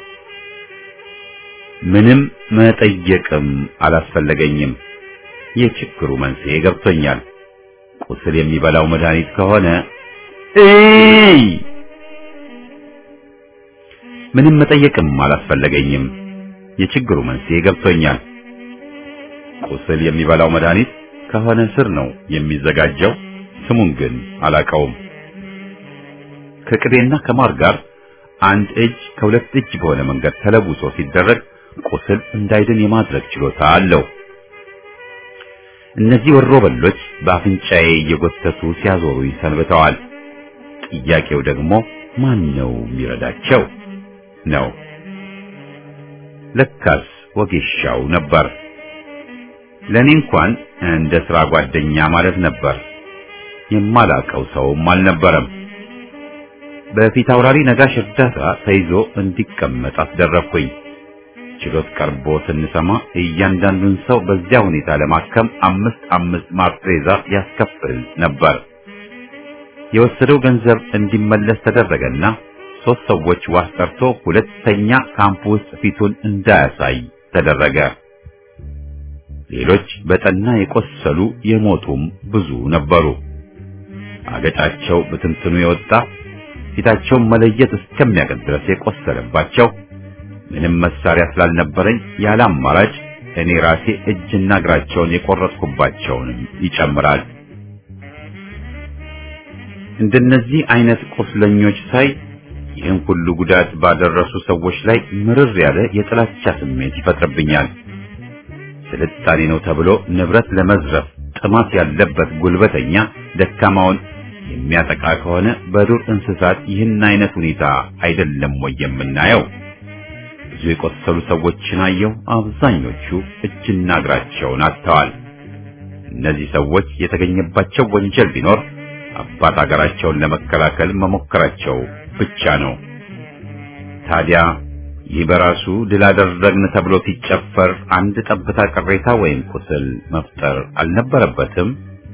ምንም መጠየቅም አላስፈለገኝም። የችግሩ መንስኤ ገብቶኛል። ቁስል የሚበላው መድኃኒት ከሆነ እይ ምንም መጠየቅም አላስፈለገኝም። የችግሩ መንስኤ ገብቶኛል። ቁስል የሚበላው መድኃኒት ከሆነ ስር ነው የሚዘጋጀው። ስሙን ግን አላውቀውም። ከቅቤና ከማር ጋር አንድ እጅ ከሁለት እጅ በሆነ መንገድ ተለውሶ ሲደረግ ቁስል እንዳይድን የማድረግ ችሎታ አለው። እነዚህ ወሮበሎች በአፍንጫዬ እየጎተቱ ሲያዞሩኝ ሰንብተዋል። ጥያቄው ደግሞ ማን ነው የሚረዳቸው ነው። ለካስ ወጌሻው ነበር። ለኔ እንኳን እንደ ሥራ ጓደኛ ማለት ነበር። የማላቀው ሰውም አልነበረም። በፊት አውራሪ ነጋሽ እርዳታ ተይዞ እንዲቀመጥ አስደረኩኝ። ችሎት ቀርቦ ስንሰማ እያንዳንዱን ሰው በዚያ ሁኔታ ለማከም አምስት አምስት ማርትሬዛ ያስከፍል ነበር። የወሰደው ገንዘብ እንዲመለስ ተደረገና ሶስት ሰዎች ዋስ ጠርቶ ሁለተኛ ካምፕ ውስጥ ፊቱን እንዳያሳይ ተደረገ። ሌሎች በጠና የቆሰሉ የሞቱም ብዙ ነበሩ። አገጫቸው በትንትኑ የወጣ ፊታቸውን መለየት እስከሚያቀት ድረስ የቆሰለባቸው ምንም መሳሪያ ስላልነበረኝ ያለ አማራጭ እኔ ራሴ እጅና እግራቸውን የቆረጥኩባቸውንም ይጨምራል። እንደነዚህ አይነት ቁስለኞች ሳይ ይህን ሁሉ ጉዳት ባደረሱ ሰዎች ላይ ምርር ያለ የጥላቻ ስሜት ይፈጥርብኛል። ስልጣኔ ነው ተብሎ ንብረት ለመዝረፍ ጥማት ያለበት ጉልበተኛ ደካማውን የሚያጠቃ ከሆነ በዱር እንስሳት ይህን አይነት ሁኔታ አይደለም ወይ የምናየው? ብዙ የቆሰሉ ሰዎችን አየው። አብዛኞቹ እጅና እግራቸውን አጥተዋል። እነዚህ ሰዎች የተገኘባቸው ወንጀል ቢኖር አባት አገራቸውን ለመከላከል መሞከራቸው ብቻ ነው። ታዲያ ይህ በራሱ ድል አደረግን ተብሎ ሲጨፈር አንድ ጠብታ ቅሬታ ወይም ቁስል መፍጠር አልነበረበትም?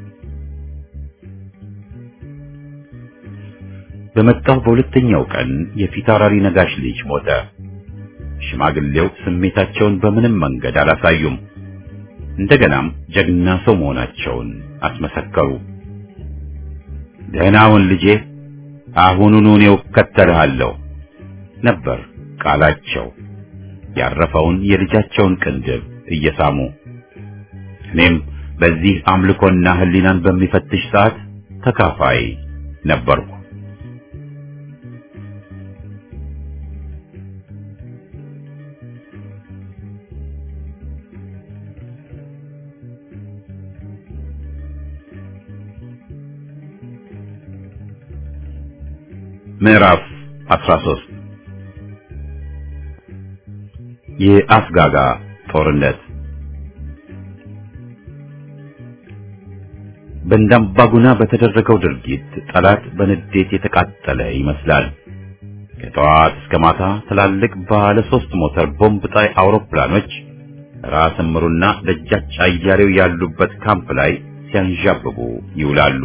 በመጣው በሁለተኛው ቀን የፊታውራሪ ነጋሽ ልጅ ሞተ። ሽማግሌው ስሜታቸውን በምንም መንገድ አላሳዩም። እንደገናም ጀግና ሰው መሆናቸውን አስመሰከሩ። ደህናውን ልጄ አሁኑኑ እኔው እከተልሃለሁ ነበር ቃላቸው፣ ያረፈውን የልጃቸውን ቅንድብ እየሳሙ። እኔም በዚህ አምልኮና ህሊናን በሚፈትሽ ሰዓት ተካፋይ ነበርኩ። ምዕራፍ አስራ ሶስት የአፍጋጋ ጦርነት። በእንዳምባጉና በተደረገው ድርጊት ጠላት በንዴት የተቃጠለ ይመስላል። ከጠዋት እስከ ማታ ትላልቅ ባለ ሶስት ሞተር ቦምብ ጣይ አውሮፕላኖች ራስ ምሩና ደጃች አያሌው ያሉበት ካምፕ ላይ ሲያንዣብቡ ይውላሉ።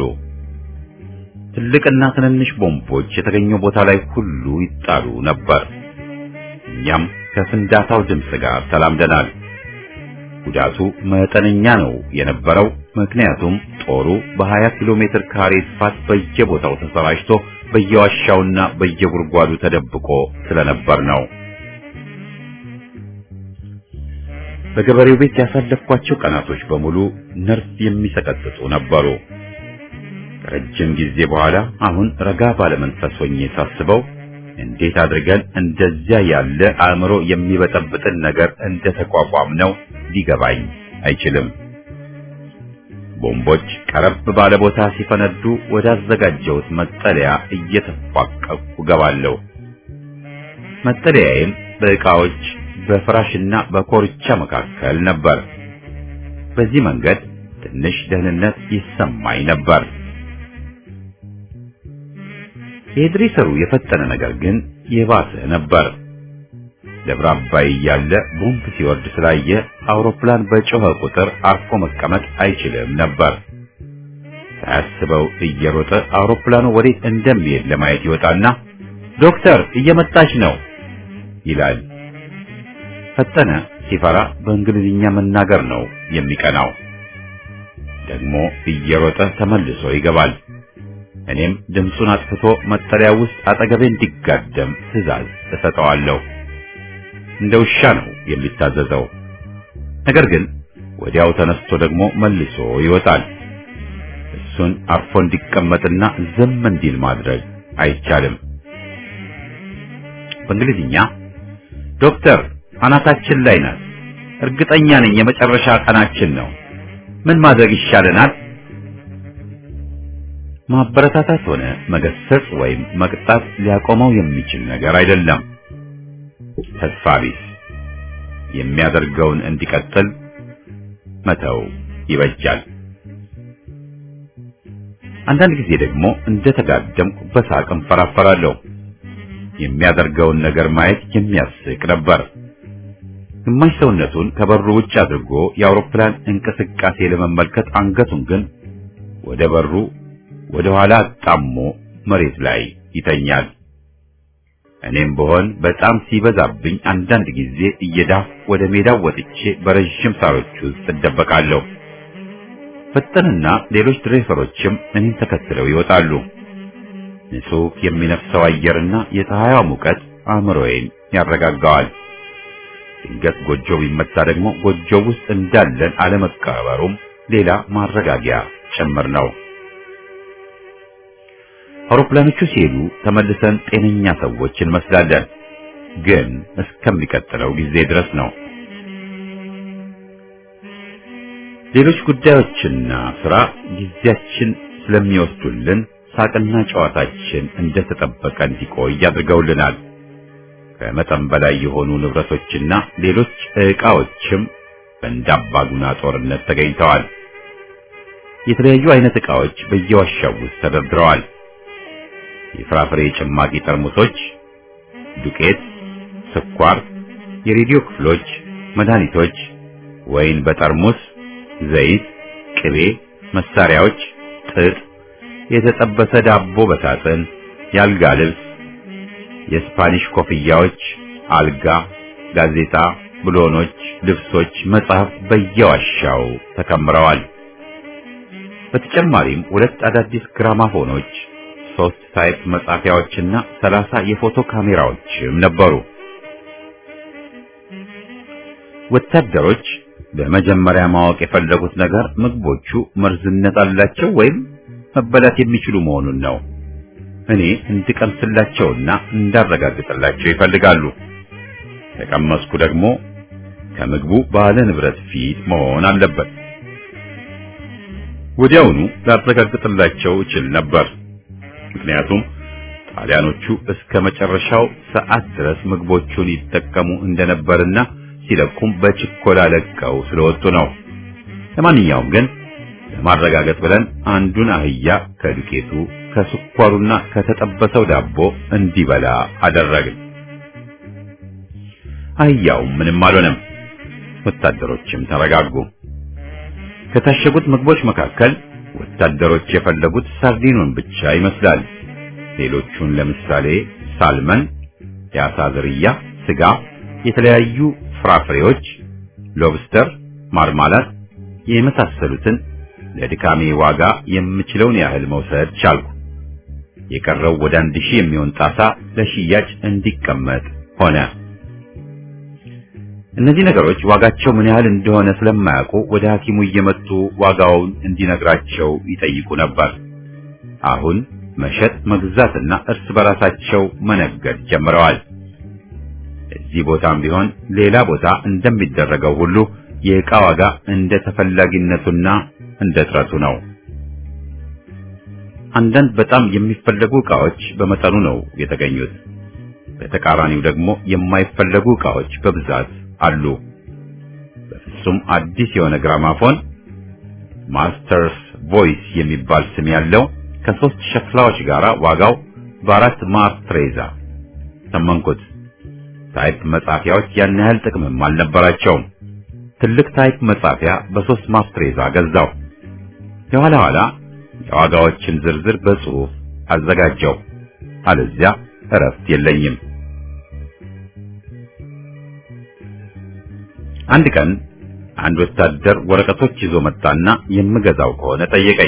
ትልቅና ትንንሽ ቦምቦች የተገኘው ቦታ ላይ ሁሉ ይጣሉ ነበር። እኛም ከፍንዳታው ድምፅ ጋር ተላምደናል። ጉዳቱ መጠነኛ ነው የነበረው፣ ምክንያቱም ጦሩ በሀያ ኪሎ ሜትር ካሬ ስፋት በየቦታው ተሰራጭቶ በየዋሻውና በየጉድጓዱ ተደብቆ ስለነበር ነው። በገበሬው ቤት ያሳለፍኳቸው ቀናቶች በሙሉ ነርቭ የሚሰቀጥጡ ነበሩ። ረጅም ጊዜ በኋላ አሁን ረጋ ባለ መንፈስ ሆኜ ሳስበው እንዴት አድርገን እንደዚያ ያለ አእምሮ የሚበጠብጥን ነገር እንደተቋቋም ነው ሊገባኝ አይችልም። ቦምቦች ቀረብ ባለ ቦታ ሲፈነዱ ወደ አዘጋጀሁት መጠለያ እየተፋቀቅኩ ገባለሁ። መጠለያዬም በዕቃዎች በፍራሽና በኮርቻ መካከል ነበር። በዚህ መንገድ ትንሽ ደህንነት ይሰማኝ ነበር። የድሬሰሩ የፈጠነ ነገር ግን የባሰ ነበር። ደብረ አባይ ያለ ቦምብ ሲወርድ ስላየ አውሮፕላን በጮኸ ቁጥር አርፎ መቀመጥ አይችልም ነበር። ሳያስበው እየሮጠ አውሮፕላኑ ወዴት እንደሚሄድ ለማየት ይወጣና ዶክተር እየመጣች ነው ይላል። ፈጠነ ሲፈራ በእንግሊዝኛ መናገር ነው የሚቀናው። ደግሞ እየሮጠ ተመልሶ ይገባል። እኔም ድምፁን አጥፍቶ መጠለያ ውስጥ አጠገቤ እንዲጋደም ትዕዛዝ ተሰጠዋለሁ። እንደ ውሻ ነው የሚታዘዘው። ነገር ግን ወዲያው ተነስቶ ደግሞ መልሶ ይወጣል። እሱን አርፎ እንዲቀመጥና ዝም እንዲል ማድረግ አይቻልም። በእንግሊዝኛ ዶክተር አናታችን ላይ ናት፣ እርግጠኛ ነኝ የመጨረሻ ቀናችን ነው፣ ምን ማድረግ ይሻለናል? ማበረታታት ሆነ መገሰጽ ወይም መቅጣት ሊያቆመው የሚችል ነገር አይደለም። ተስፋ ቢስ የሚያደርገውን እንዲቀጥል መተው ይበጃል። አንዳንድ ጊዜ ደግሞ እንደተጋደምኩ በሳቅ እንፈራፈራለሁ። የሚያደርገውን ነገር ማየት የሚያስቅ ነበር። ግማሽ ሰውነቱን ከበሩ ውጭ አድርጎ የአውሮፕላን እንቅስቃሴ ለመመልከት አንገቱን ግን ወደ በሩ ወደ ኋላ አጣሞ መሬት ላይ ይተኛል። እኔም በሆን በጣም ሲበዛብኝ አንዳንድ ጊዜ እየዳፍ ወደ ሜዳው ወጥቼ በረጅም ሳሮች ውስጥ እደበቃለሁ። ፈጠንና ሌሎች ድሬሰሮችም እኔን ተከትለው ይወጣሉ። ንጹህ የሚነፍሰው አየርና የፀሐይዋ ሙቀት አእምሮዬን ያረጋጋዋል። ድንገት ጎጆ ቢመታ ደግሞ ጎጆው ውስጥ እንዳለን አለመቀበሩም ሌላ ማረጋጊያ ጭምር ነው። አውሮፕላኖቹ ሲሄዱ ተመልሰን ጤነኛ ሰዎች እንመስላለን፣ ግን እስከሚቀጥለው ጊዜ ድረስ ነው። ሌሎች ጉዳዮችና ስራ ጊዜያችን ስለሚወስዱልን ሳቅና ጨዋታችን እንደተጠበቀ እንዲቆይ አድርገውልናል። ከመጠን በላይ የሆኑ ንብረቶችና ሌሎች ዕቃዎችም በእንዳባጉና ጦርነት ተገኝተዋል። የተለያዩ አይነት ዕቃዎች በየዋሻው ውስጥ ተደርድረዋል። የፍራፍሬ ጭማቂ ጠርሙሶች፣ ዱቄት፣ ስኳር፣ የሬዲዮ ክፍሎች፣ መድኃኒቶች፣ ወይን በጠርሙስ፣ ዘይት፣ ቅቤ፣ መሳሪያዎች፣ ጥጥ፣ የተጠበሰ ዳቦ በሳጥን፣ የአልጋ ልብስ፣ የስፓኒሽ ኮፍያዎች፣ አልጋ፣ ጋዜጣ፣ ብሎኖች፣ ልብሶች፣ መጽሐፍት በየዋሻው ተከምረዋል። በተጨማሪም ሁለት አዳዲስ ግራማፎኖች፣ ሶስት ታይፕ መጻፊያዎችና ሰላሳ የፎቶ ካሜራዎችም ነበሩ። ወታደሮች በመጀመሪያ ማወቅ የፈለጉት ነገር ምግቦቹ መርዝነት አላቸው ወይም መበላት የሚችሉ መሆኑን ነው። እኔ እንድቀምስላቸውና እንዳረጋግጥላቸው ይፈልጋሉ። ተቀመስኩ ደግሞ ከምግቡ ባለ ንብረት ፊት መሆን አለበት። ወዲያውኑ ላረጋግጥላቸው እችል ነበር። ምክንያቱም ጣሊያኖቹ እስከ መጨረሻው ሰዓት ድረስ ምግቦቹን ይጠቀሙ እንደነበርና ሲለቁም በችኮላ ለቀው ስለወጡ ነው። ለማንኛውም ግን ለማረጋገጥ ብለን አንዱን አህያ ከዱቄቱ ከስኳሩና ከተጠበሰው ዳቦ እንዲበላ አደረግን። አህያው ምንም አልሆነም። ወታደሮችም ተረጋጉ። ከታሸጉት ምግቦች መካከል ወታደሮች የፈለጉት ሳርዲኑን ብቻ ይመስላል። ሌሎቹን ለምሳሌ ሳልመን፣ የአሳ ዝርያ፣ ስጋ፣ የተለያዩ ፍራፍሬዎች፣ ሎብስተር፣ ማርማላት የመሳሰሉትን ለድካሜ ዋጋ የምችለውን ያህል መውሰድ ቻልኩ። የቀረው ወደ አንድ ሺህ የሚሆን ጣሳ ለሽያጭ እንዲቀመጥ ሆነ። እነዚህ ነገሮች ዋጋቸው ምን ያህል እንደሆነ ስለማያውቁ ወደ ሐኪሙ እየመጡ ዋጋውን እንዲነግራቸው ይጠይቁ ነበር። አሁን መሸጥ መግዛትና እርስ በራሳቸው መነገድ ጀምረዋል። እዚህ ቦታም ቢሆን ሌላ ቦታ እንደሚደረገው ሁሉ የዕቃ ዋጋ እንደ ተፈላጊነቱና እንደ ጥረቱ ነው። አንዳንድ በጣም የሚፈለጉ ዕቃዎች በመጠኑ ነው የተገኙት። በተቃራኒው ደግሞ የማይፈለጉ ዕቃዎች በብዛት አሉ። በፍጹም አዲስ የሆነ ግራማፎን ማስተርስ ቮይስ የሚባል ስም ያለው ከሶስት ሸክላዎች ጋር ዋጋው በአራት ማርትሬዛ ተመንኩት። ታይፕ መጻፊያዎች ያን ያህል ጥቅምም አልነበራቸውም። ትልቅ ታይፕ መጻፊያ በሶስት ማርትሬዛ ገዛው። የኋላ ኋላ የዋጋዎችን ዝርዝር በጽሑፍ አዘጋጀው። አለዚያ እረፍት የለኝም። አንድ ቀን አንድ ወታደር ወረቀቶች ይዞ መጣና የምገዛው ከሆነ ጠየቀኝ።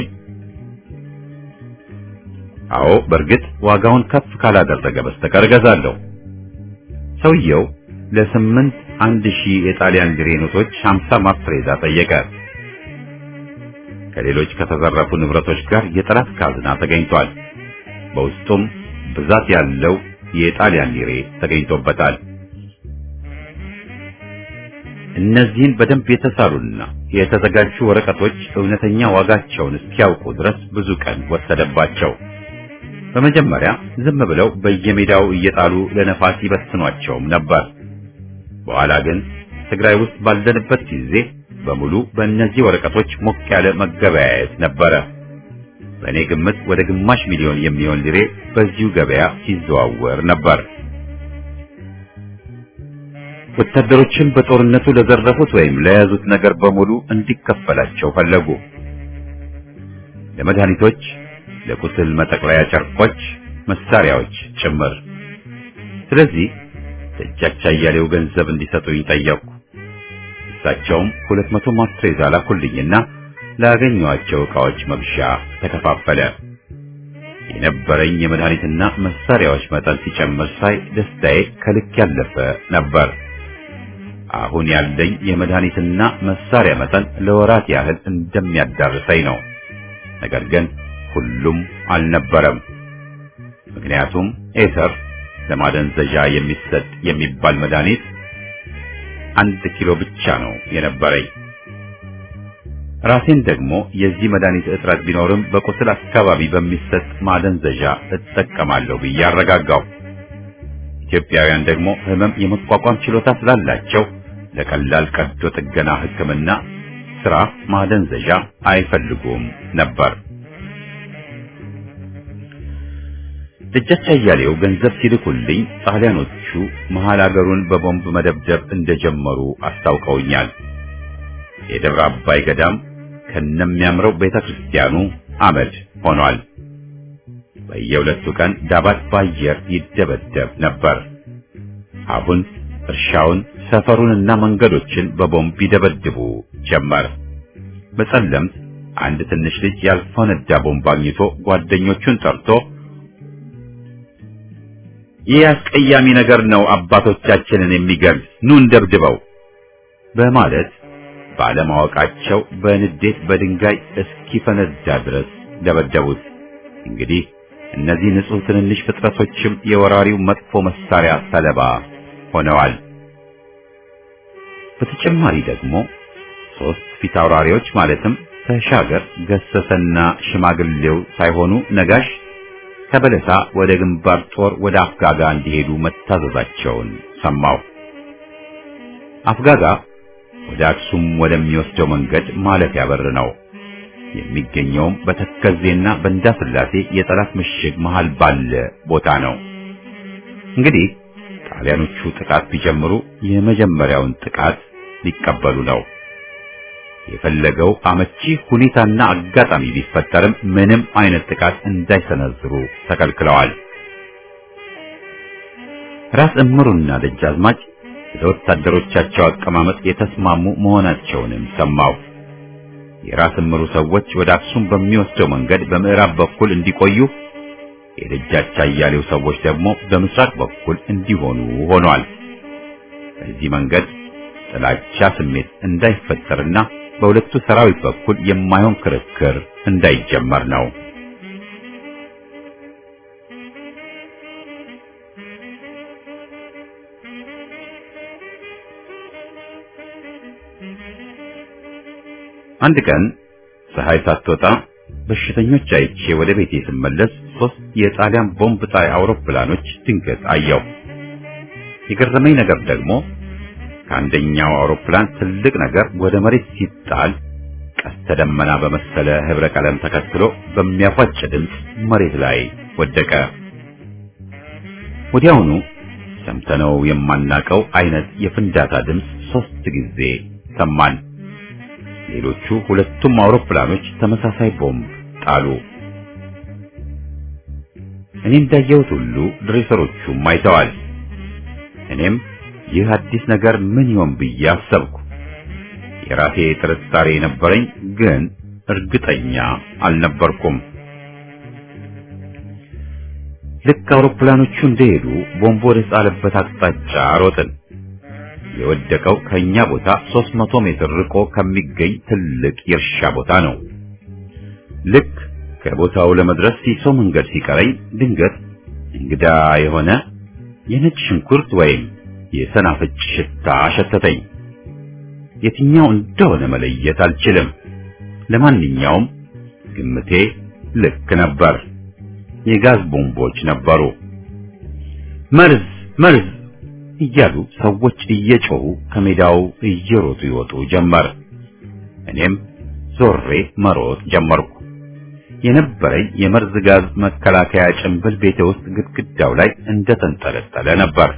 አዎ በእርግጥ ዋጋውን ከፍ ካላደረገ በስተቀር እገዛለሁ። ሰውየው ለስምንት አንድ ሺህ የጣሊያን ሊሬ ኖቶች ሃምሳ ማርትሬዛ ጠየቀ። ከሌሎች ከተዘረፉ ንብረቶች ጋር የጠላት ካዝና ተገኝቷል። በውስጡም ብዛት ያለው የጣሊያን ሊሬ ተገኝቶበታል። እነዚህን በደንብ የተሳሉና የተዘጋጁ ወረቀቶች እውነተኛ ዋጋቸውን እስኪያውቁ ድረስ ብዙ ቀን ወሰደባቸው። በመጀመሪያ ዝም ብለው በየሜዳው እየጣሉ ለነፋስ ይበትኗቸውም ነበር። በኋላ ግን ትግራይ ውስጥ ባለንበት ጊዜ በሙሉ በእነዚህ ወረቀቶች ሞቅ ያለ መገበያየት ነበረ። በእኔ ግምት ወደ ግማሽ ሚሊዮን የሚሆን ሊሬ በዚሁ ገበያ ሲዘዋወር ነበር። ወታደሮችን በጦርነቱ ለዘረፉት ወይም ለያዙት ነገር በሙሉ እንዲከፈላቸው ፈለጉ። ለመድኃኒቶች፣ ለቁስል መጠቅለያ ጨርቆች፣ መሳሪያዎች ጭምር። ስለዚህ ደጃች አያሌው ገንዘብ እንዲሰጡኝ ጠየቁ። እሳቸውም ሁለት መቶ ማርትሬዛ ላኩልኝና ላገኘኋቸው ዕቃዎች መግዣ ተከፋፈለ። የነበረኝ የመድኃኒትና መሳሪያዎች መጠን ሲጨምር ሳይ ደስታዬ ከልክ ያለፈ ነበር። አሁን ያለኝ የመድኃኒትና መሳሪያ መጠን ለወራት ያህል እንደሚያዳርሰኝ ነው። ነገር ግን ሁሉም አልነበረም። ምክንያቱም ኤተር ለማደንዘዣ የሚሰጥ የሚባል መድኃኒት አንድ ኪሎ ብቻ ነው የነበረኝ። ራሴን ደግሞ የዚህ መድኃኒት እጥረት ቢኖርም በቁስል አካባቢ በሚሰጥ ማደንዘዣ እጠቀማለሁ ብዬ አረጋጋው። ኢትዮጵያውያን ደግሞ ህመም የመቋቋም ችሎታ ስላላቸው ለቀላል ቀዶ ጥገና ሕክምና ስራ ማደንዘዣ አይፈልጉም ነበር። ደጃች አያሌው ገንዘብ ሲልኩልኝ ጣሊያኖቹ መሃል አገሩን በቦምብ መደብደብ እንደጀመሩ አስታውቀውኛል። የደብረ አባይ ገዳም ከነሚያምረው ቤተክርስቲያኑ አመድ ሆኗል። በየሁለቱ ቀን ዳባት ባየር ይደበደብ ነበር። አሁን እርሻውን፣ ሰፈሩንና መንገዶችን በቦምብ ይደበድቡ ጀመር። በጸለምት አንድ ትንሽ ልጅ ያልፈነዳ ቦምብ አግኝቶ ጓደኞቹን ጠርቶ ይህ አስቀያሚ ነገር ነው አባቶቻችንን የሚገል ኑ እንደብድበው በማለት ባለማወቃቸው በንዴት በድንጋይ እስኪፈነዳ ድረስ ደበደቡት። እንግዲህ እነዚህ ንጹህ ትንንሽ ፍጥረቶችም የወራሪው መጥፎ መሳሪያ ሰለባ ሆነዋል። በተጨማሪ ደግሞ ሶስት ፊታውራሪዎች ማለትም ተሻገር፣ ገሰሰና ሽማግሌው ሳይሆኑ ነጋሽ ከበለሳ ወደ ግንባር ጦር ወደ አፍጋጋ እንዲሄዱ መታዘዛቸውን ሰማው። አፍጋጋ ወደ አክሱም ወደሚወስደው መንገድ ማለፊያ በር ነው። የሚገኘውም በተከዜና በእንዳስላሴ የጠላት ምሽግ መሃል ባለ ቦታ ነው። እንግዲህ ጣሊያኖቹ ጥቃት ቢጀምሩ የመጀመሪያውን ጥቃት ሊቀበሉ ነው። የፈለገው አመቺ ሁኔታና አጋጣሚ ቢፈጠርም ምንም አይነት ጥቃት እንዳይሰነዝሩ ተከልክለዋል። ራስ እምሩና ደጃዝማች ለወታደሮቻቸው አቀማመጥ የተስማሙ መሆናቸውንም ሰማው። የራስ እምሩ ሰዎች ወደ አክሱም በሚወስደው መንገድ በምዕራብ በኩል እንዲቆዩ፣ የደጃች አያሌው ሰዎች ደግሞ በምስራቅ በኩል እንዲሆኑ ሆኗል። በዚህ መንገድ ጥላቻ ስሜት እንዳይፈጠርና በሁለቱ ሰራዊት በኩል የማይሆን ክርክር እንዳይጀመር ነው። አንድ ቀን ፀሐይ ሳትወጣ በሽተኞች አይቼ ወደ ቤቴ ስመለስ ሶስት የጣሊያን ቦምብ ጣይ አውሮፕላኖች ድንገት አየሁ። የገረመኝ ነገር ደግሞ ከአንደኛው አውሮፕላን ትልቅ ነገር ወደ መሬት ሲጣል ቀስተ ደመና በመሰለ ህብረ ቀለም ተከትሎ በሚያፏጭ ድምፅ መሬት ላይ ወደቀ። ወዲያውኑ ሰምተነው የማናቀው አይነት የፍንዳታ ድምፅ ሶስት ጊዜ ሰማን። ሌሎቹ ሁለቱም አውሮፕላኖች ተመሳሳይ ቦምብ ጣሉ። እኔ እንዳየሁት ሁሉ ድሬሰሮቹም አይተዋል። እኔም ይህ አዲስ ነገር ምን ይሆን ብዬ አሰብኩ። የራሴ ጥርጣሬ ነበረኝ፣ ግን እርግጠኛ አልነበርኩም። ልክ አውሮፕላኖቹ እንደሄዱ ቦምቡ ወደ ጣለበት አቅጣጫ ሮጥን። የወደቀው ከኛ ቦታ ሦስት መቶ ሜትር ርቆ ከሚገኝ ትልቅ የእርሻ ቦታ ነው። ልክ ከቦታው ለመድረስ ሲሶ መንገድ ሲቀረኝ ድንገት እንግዳ የሆነ የነጭ ሽንኩርት ወይም የሰናፍጭ ሽታ አሸተተኝ። የትኛው እንደሆነ መለየት አልችልም። ለማንኛውም ግምቴ ልክ ነበር። የጋዝ ቦምቦች ነበሩ። መርዝ መርዝ እያሉ ሰዎች እየጮሁ ከሜዳው እየሮጡ ይወጡ ጀመር። እኔም ዞሬ መሮጥ ጀመርኩ። የነበረኝ የመርዝ ጋዝ መከላከያ ጭንብል ቤቴ ውስጥ ግድግዳው ላይ እንደተንጠለጠለ ነበር።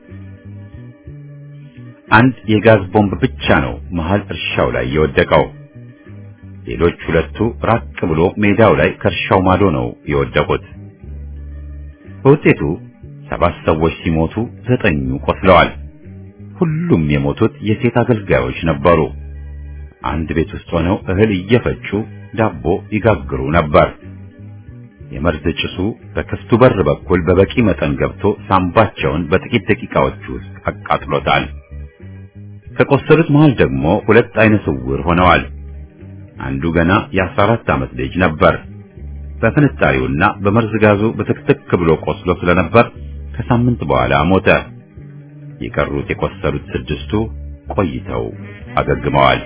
አንድ የጋዝ ቦምብ ብቻ ነው መሃል እርሻው ላይ የወደቀው። ሌሎች ሁለቱ ራቅ ብሎ ሜዳው ላይ ከእርሻው ማዶ ነው የወደቁት። በውጤቱ ሰባት ሰዎች ሲሞቱ ዘጠኙ ቆስለዋል። ሁሉም የሞቱት የሴት አገልጋዮች ነበሩ። አንድ ቤት ውስጥ ሆነው እህል እየፈጩ ዳቦ ይጋግሩ ነበር። የመርዝ ጭሱ በክፍቱ በር በኩል በበቂ መጠን ገብቶ ሳምባቸውን በጥቂት ደቂቃዎች ውስጥ አቃጥሎታል። ከቆሰሉት መሃል ደግሞ ሁለት አይነ ስውር ሆነዋል። አንዱ ገና የአስራ አራት ዓመት ልጅ ነበር። በፍንጣሪውና በመርዝ ጋዙ በትክትክ ብሎ ቆስሎ ስለነበር ከሳምንት በኋላ ሞተ። የቀሩት የቆሰሉት ስድስቱ ቆይተው አገግመዋል።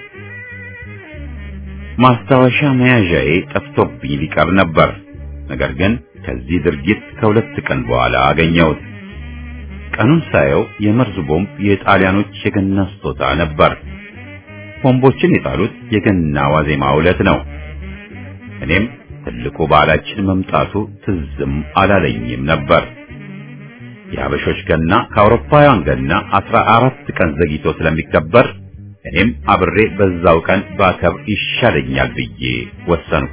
ማስታወሻ መያዣዬ ጠፍቶብኝ ሊቀር ነበር። ነገር ግን ከዚህ ድርጊት ከሁለት ቀን በኋላ አገኘሁት። ቀኑን ሳየው የመርዝ ቦምብ የጣሊያኖች የገና ስጦታ ነበር። ቦምቦችን የጣሉት የገና ዋዜማ ዕለት ነው። እኔም ትልቁ በዓላችን መምጣቱ ትዝም አላለኝም ነበር። የአበሾች ገና ከአውሮፓውያን ገና አስራ አራት ቀን ዘግይቶ ስለሚከበር እኔም አብሬ በዛው ቀን ባከብር ይሻለኛል ብዬ ወሰንኩ።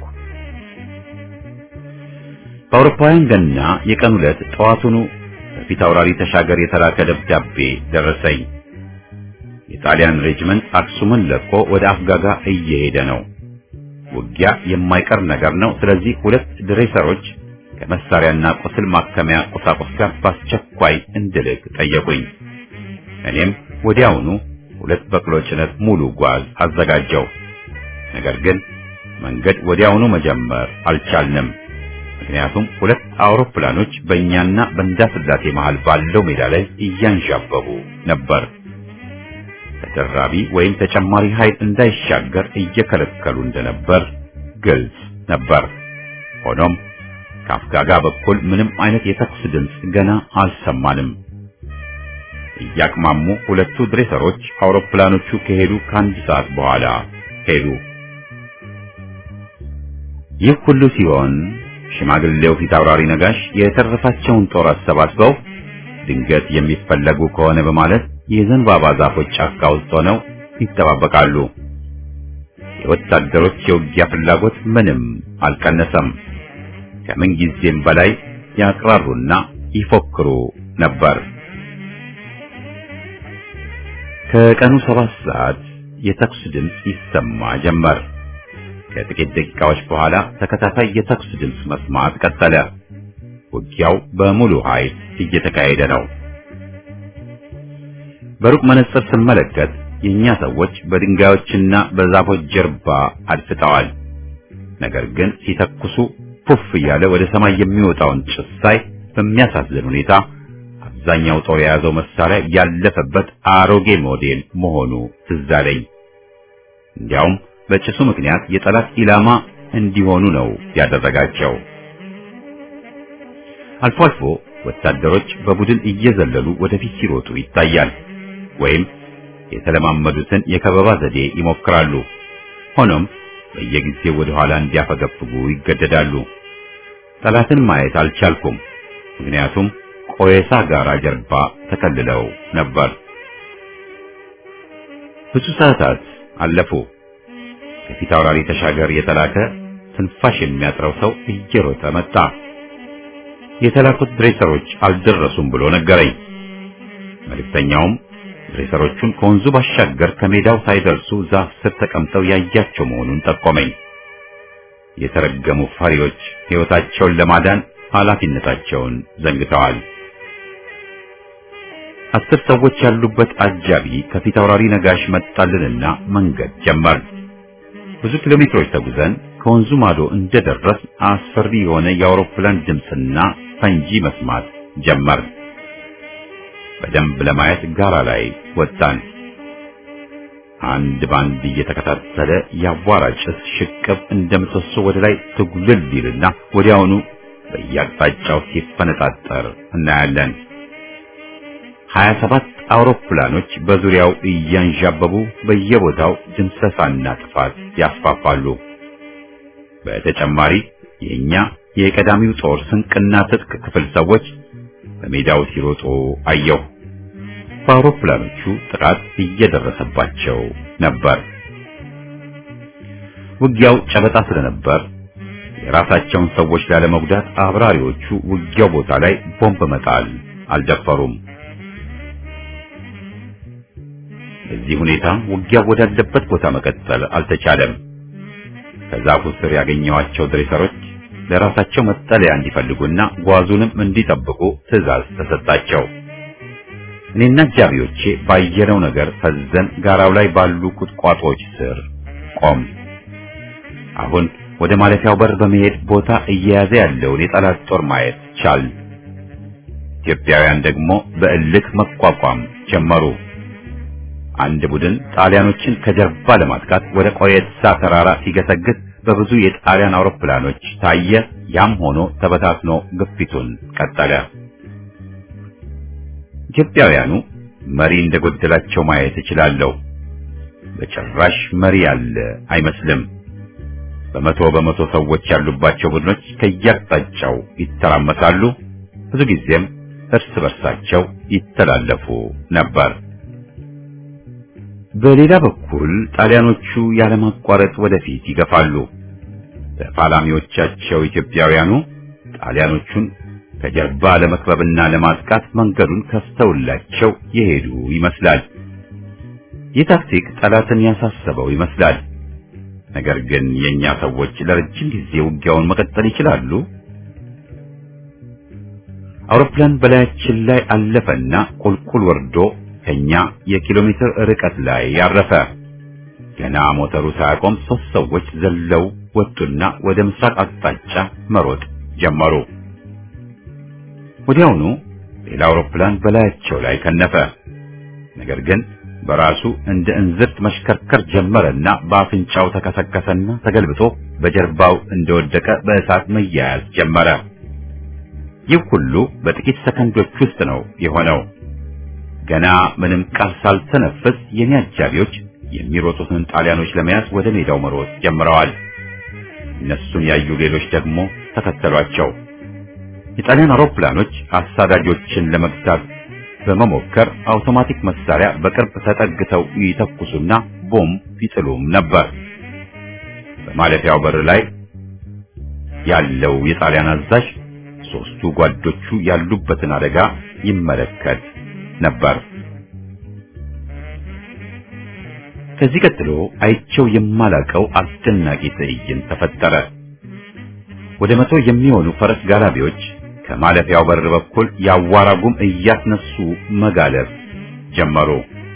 በአውሮፓውያን ገና የቀን ዕለት ጠዋቱኑ በፊት አውራሪ ተሻገር የተላከ ደብዳቤ ደረሰኝ። የጣሊያን ሬጅመንት አክሱምን ለቆ ወደ አፍጋጋ እየሄደ ነው። ውጊያ የማይቀር ነገር ነው። ስለዚህ ሁለት ድሬሰሮች ከመሳሪያና ቁስል ማከሚያ ቁሳቁስ ጋር በአስቸኳይ እንድልክ ጠየቁኝ። እኔም ወዲያውኑ ሁለት በቅሎ ጭነት ሙሉ ጓዝ አዘጋጀው። ነገር ግን መንገድ ወዲያውኑ መጀመር አልቻልንም። ምክንያቱም ሁለት አውሮፕላኖች በእኛና በእንዳስላሴ መሃል ባለው ሜዳ ላይ እያንዣበቡ ነበር። ተደራቢ ወይም ተጨማሪ ኃይል እንዳይሻገር እየከለከሉ እንደነበር ግልጽ ነበር። ሆኖም ከአፍጋጋ በኩል ምንም አይነት የተኩስ ድምፅ ገና አልሰማንም። እያቅማሙ ሁለቱ ድሬሰሮች አውሮፕላኖቹ ከሄዱ ከአንድ ሰዓት በኋላ ሄዱ። ይህ ሁሉ ሲሆን ሽማግሌው ፊት አውራሪ ነጋሽ የተረፋቸውን ጦር አሰባስበው ድንገት የሚፈለጉ ከሆነ በማለት የዘንባባ ዛፎች ጫካ ውስጥ ሆነው ይጠባበቃሉ። የወታደሮች የውጊያ ፍላጎት ምንም አልቀነሰም። ከምን ጊዜም በላይ ያቅራሩና ይፎክሩ ነበር። ከቀኑ ሰባት ሰዓት የተኩስ ድምፅ ይሰማ ጀመር። ከጥቂት ደቂቃዎች በኋላ ተከታታይ የተኩስ ድምፅ መስማት ቀጠለ። ውጊያው በሙሉ ኃይል እየተካሄደ ነው። በሩቅ መነጽር ስመለከት የኛ ሰዎች በድንጋዮችና በዛፎች ጀርባ አድፍጠዋል። ነገር ግን ሲተኩሱ ፑፍ እያለ ወደ ሰማይ የሚወጣውን ጭስ ሳይ በሚያሳዝን ሁኔታ አብዛኛው ጦር የያዘው መሳሪያ ያለፈበት አሮጌ ሞዴል መሆኑ ትዝ አለኝ። እንዲያውም በጭሱ ምክንያት የጠላት ኢላማ እንዲሆኑ ነው ያደረጋቸው። አልፎ አልፎ ወታደሮች በቡድን እየዘለሉ ወደፊት ሲሮጡ ይታያል፣ ወይም የተለማመዱትን የከበባ ዘዴ ይሞክራሉ። ሆኖም በየጊዜው ወደ ኋላ እንዲያፈገፍጉ ይገደዳሉ። ጠላትን ማየት አልቻልኩም፣ ምክንያቱም ቆየሳ ጋራ ጀርባ ተከልለው ነበር። ብዙ ሰዓታት አለፉ። ከፊት አውራሪ ተሻገር የተላከ ትንፋሽ የሚያጥረው ሰው እየሮጠ መጣ። የተላኩት ድሬሰሮች አልደረሱም ብሎ ነገረኝ። መልእክተኛውም ድሬሰሮቹን ከወንዙ ባሻገር ከሜዳው ሳይደርሱ ዛፍ ስር ተቀምጠው ያያቸው መሆኑን ጠቆመኝ። የተረገሙ ፈሪዎች ሕይወታቸውን ለማዳን ኃላፊነታቸውን ዘንግተዋል። አስር ሰዎች ያሉበት አጃቢ ከፊት አውራሪ ነጋሽ መጣልንና መንገድ ጀመር። ብዙ ኪሎ ሜትሮች ተጉዘን ከወንዙ ማዶ እንደደረስ አስፈሪ የሆነ የአውሮፕላን ድምፅና ፈንጂ መስማት ጀመር። በደንብ ለማየት ጋራ ላይ ወጣን። አንድ ባንድ እየተከታተለ ያቧራ ጭስ ሽቅብ እንደምሰሶ ወደ ላይ ትጉልል ይልና ወዲያውኑ በየአቅጣጫው ሲፈነጣጠር እናያለን። ሀያ ሰባት አውሮፕላኖች በዙሪያው እያንዣበቡ በየቦታው ድምሰሳና ጥፋት ያስፋፋሉ። በተጨማሪ የኛ የቀዳሚው ጦር ስንቅና ትጥቅ ክፍል ሰዎች በሜዳው ሲሮጡ አየሁ። በአውሮፕላኖቹ ጥቃት እየደረሰባቸው ነበር። ውጊያው ጨበጣ ስለነበር የራሳቸውን ሰዎች ላለመጉዳት አብራሪዎቹ ውጊያው ቦታ ላይ ቦምብ መጣል አልደፈሩም። በዚህ ሁኔታ ውጊያው ወዳለበት ቦታ መቀጠል አልተቻለም። ከዛፉ ስር ያገኘዋቸው ድሬሰሮች ለራሳቸው መጠለያ እንዲፈልጉና ጓዙንም እንዲጠብቁ ትዕዛዝ ተሰጣቸው። እኔና ጃቢዎቼ ባየነው ነገር ፈዘን ጋራው ላይ ባሉ ቁጥቋጦዎች ስር ቆም። አሁን ወደ ማለፊያው በር በመሄድ ቦታ እየያዘ ያለውን የጠላት ጦር ማየት ቻል። ኢትዮጵያውያን ደግሞ በእልክ መቋቋም ጀመሩ። አንድ ቡድን ጣሊያኖችን ከጀርባ ለማጥቃት ወደ ቆየትሳ ተራራ ሲገሰግስ በብዙ የጣሊያን አውሮፕላኖች ታየ። ያም ሆኖ ተበታትኖ ግፊቱን ቀጠለ። ኢትዮጵያውያኑ መሪ እንደጎደላቸው ማየት እችላለሁ። በጭራሽ መሪ ያለ አይመስልም። በመቶ በመቶ ሰዎች ያሉባቸው ቡድኖች ከየአቅጣጫው ይተራመሳሉ። ብዙ ጊዜም እርስ በርሳቸው ይተላለፉ ነበር። በሌላ በኩል ጣሊያኖቹ ያለማቋረጥ ወደፊት ይገፋሉ። ተፋላሚዎቻቸው ኢትዮጵያውያኑ ጣሊያኖቹን ከጀርባ ለመክበብና ለማጥቃት መንገዱን ከፍተውላቸው የሄዱ ይመስላል። ይህ ታክቲክ ጠላትን ያሳሰበው ይመስላል። ነገር ግን የኛ ሰዎች ለረጅም ጊዜ ውጊያውን መቀጠል ይችላሉ? አውሮፕላን በላያችን ላይ አለፈና ቁልቁል ወርዶ ከኛ የኪሎ ሜትር ርቀት ላይ ያረፈ። ገና ሞተሩ ሳያቆም ሶስት ሰዎች ዘለው ወጡና ወደ ምስራቅ አቅጣጫ መሮጥ ጀመሩ። ወዲያውኑ ሌላ አውሮፕላን በላያቸው ላይ ከነፈ። ነገር ግን በራሱ እንደ እንዝርት መሽከርከር ጀመረና በአፍንጫው ተከሰከሰና ተገልብጦ በጀርባው እንደወደቀ በእሳት መያያዝ ጀመረ። ይህ ሁሉ በጥቂት ሰከንዶች ውስጥ ነው የሆነው። ገና ምንም ቃል ሳልተነፍስ የኔ አጃቢዎች የሚሮጡትን ጣሊያኖች ለመያዝ ወደ ሜዳው መሮጥ ጀምረዋል። እነሱን ያዩ ሌሎች ደግሞ ተከተሏቸው። የጣሊያን አውሮፕላኖች አሳዳጆችን ለመግታት በመሞከር አውቶማቲክ መሳሪያ በቅርብ ተጠግተው ይተኩሱና ቦምብ ይጥሉም ነበር። በማለፊያው በር ላይ ያለው የጣሊያን አዛዥ ሶስቱ ጓዶቹ ያሉበትን አደጋ ይመለከት ነበር። ከዚህ ቀጥሎ አይቸው የማላቀው አስደናቂ ትዕይንት ተፈጠረ። ወደ መቶ የሚሆኑ ፈረስ ጋላቢዎች ከማለፊያው በር በኩል ያዋራጉም እያስነሱ መጋለብ ጀመሩ።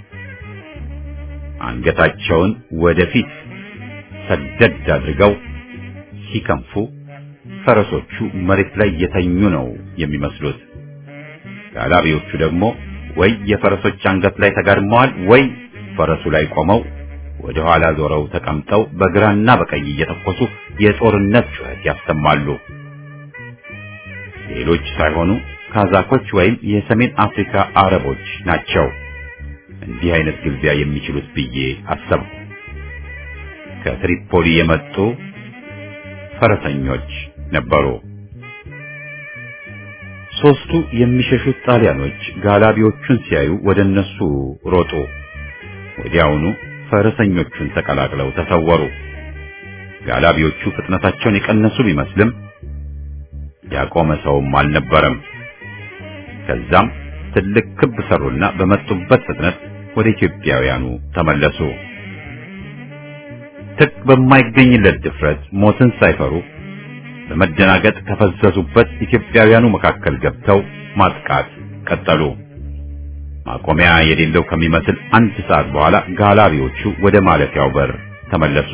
አንገታቸውን ወደፊት ሰደድ አድርገው ሲከንፉ ፈረሶቹ መሬት ላይ የተኙ ነው የሚመስሉት። ጋላቢዎቹ ደግሞ ወይ የፈረሶች አንገት ላይ ተጋድመዋል ወይ ፈረሱ ላይ ቆመው ወደ ኋላ ዞረው ተቀምጠው በግራና በቀኝ እየተኮሱ የጦርነት ጩኸት ያሰማሉ። ሌሎች ሳይሆኑ ካዛኮች ወይም የሰሜን አፍሪካ አረቦች ናቸው እንዲህ አይነት ግልቢያ የሚችሉት ብዬ አሰብኩ። ከትሪፖሊ የመጡ ፈረሰኞች ነበሩ። ሶስቱ የሚሸሹት ጣሊያኖች ጋላቢዎቹን ሲያዩ ወደ እነሱ ሮጡ። ወዲያውኑ ፈረሰኞቹን ተቀላቅለው ተሰወሩ። ጋላቢዎቹ ፍጥነታቸውን የቀነሱ ቢመስልም ያቆመ ሰውም አልነበረም። ከዛም ትልቅ ክብ ሰሩና በመጡበት ፍጥነት ወደ ኢትዮጵያውያኑ ተመለሱ። ትክ በማይገኝለት ድፍረት ሞትን ሳይፈሩ በመደናገጥ ከፈዘዙበት ኢትዮጵያውያኑ መካከል ገብተው ማጥቃት ቀጠሉ። ማቆሚያ የሌለው ከሚመስል አንድ ሰዓት በኋላ ጋላቢዎቹ ወደ ማለፊያው በር ተመለሱ።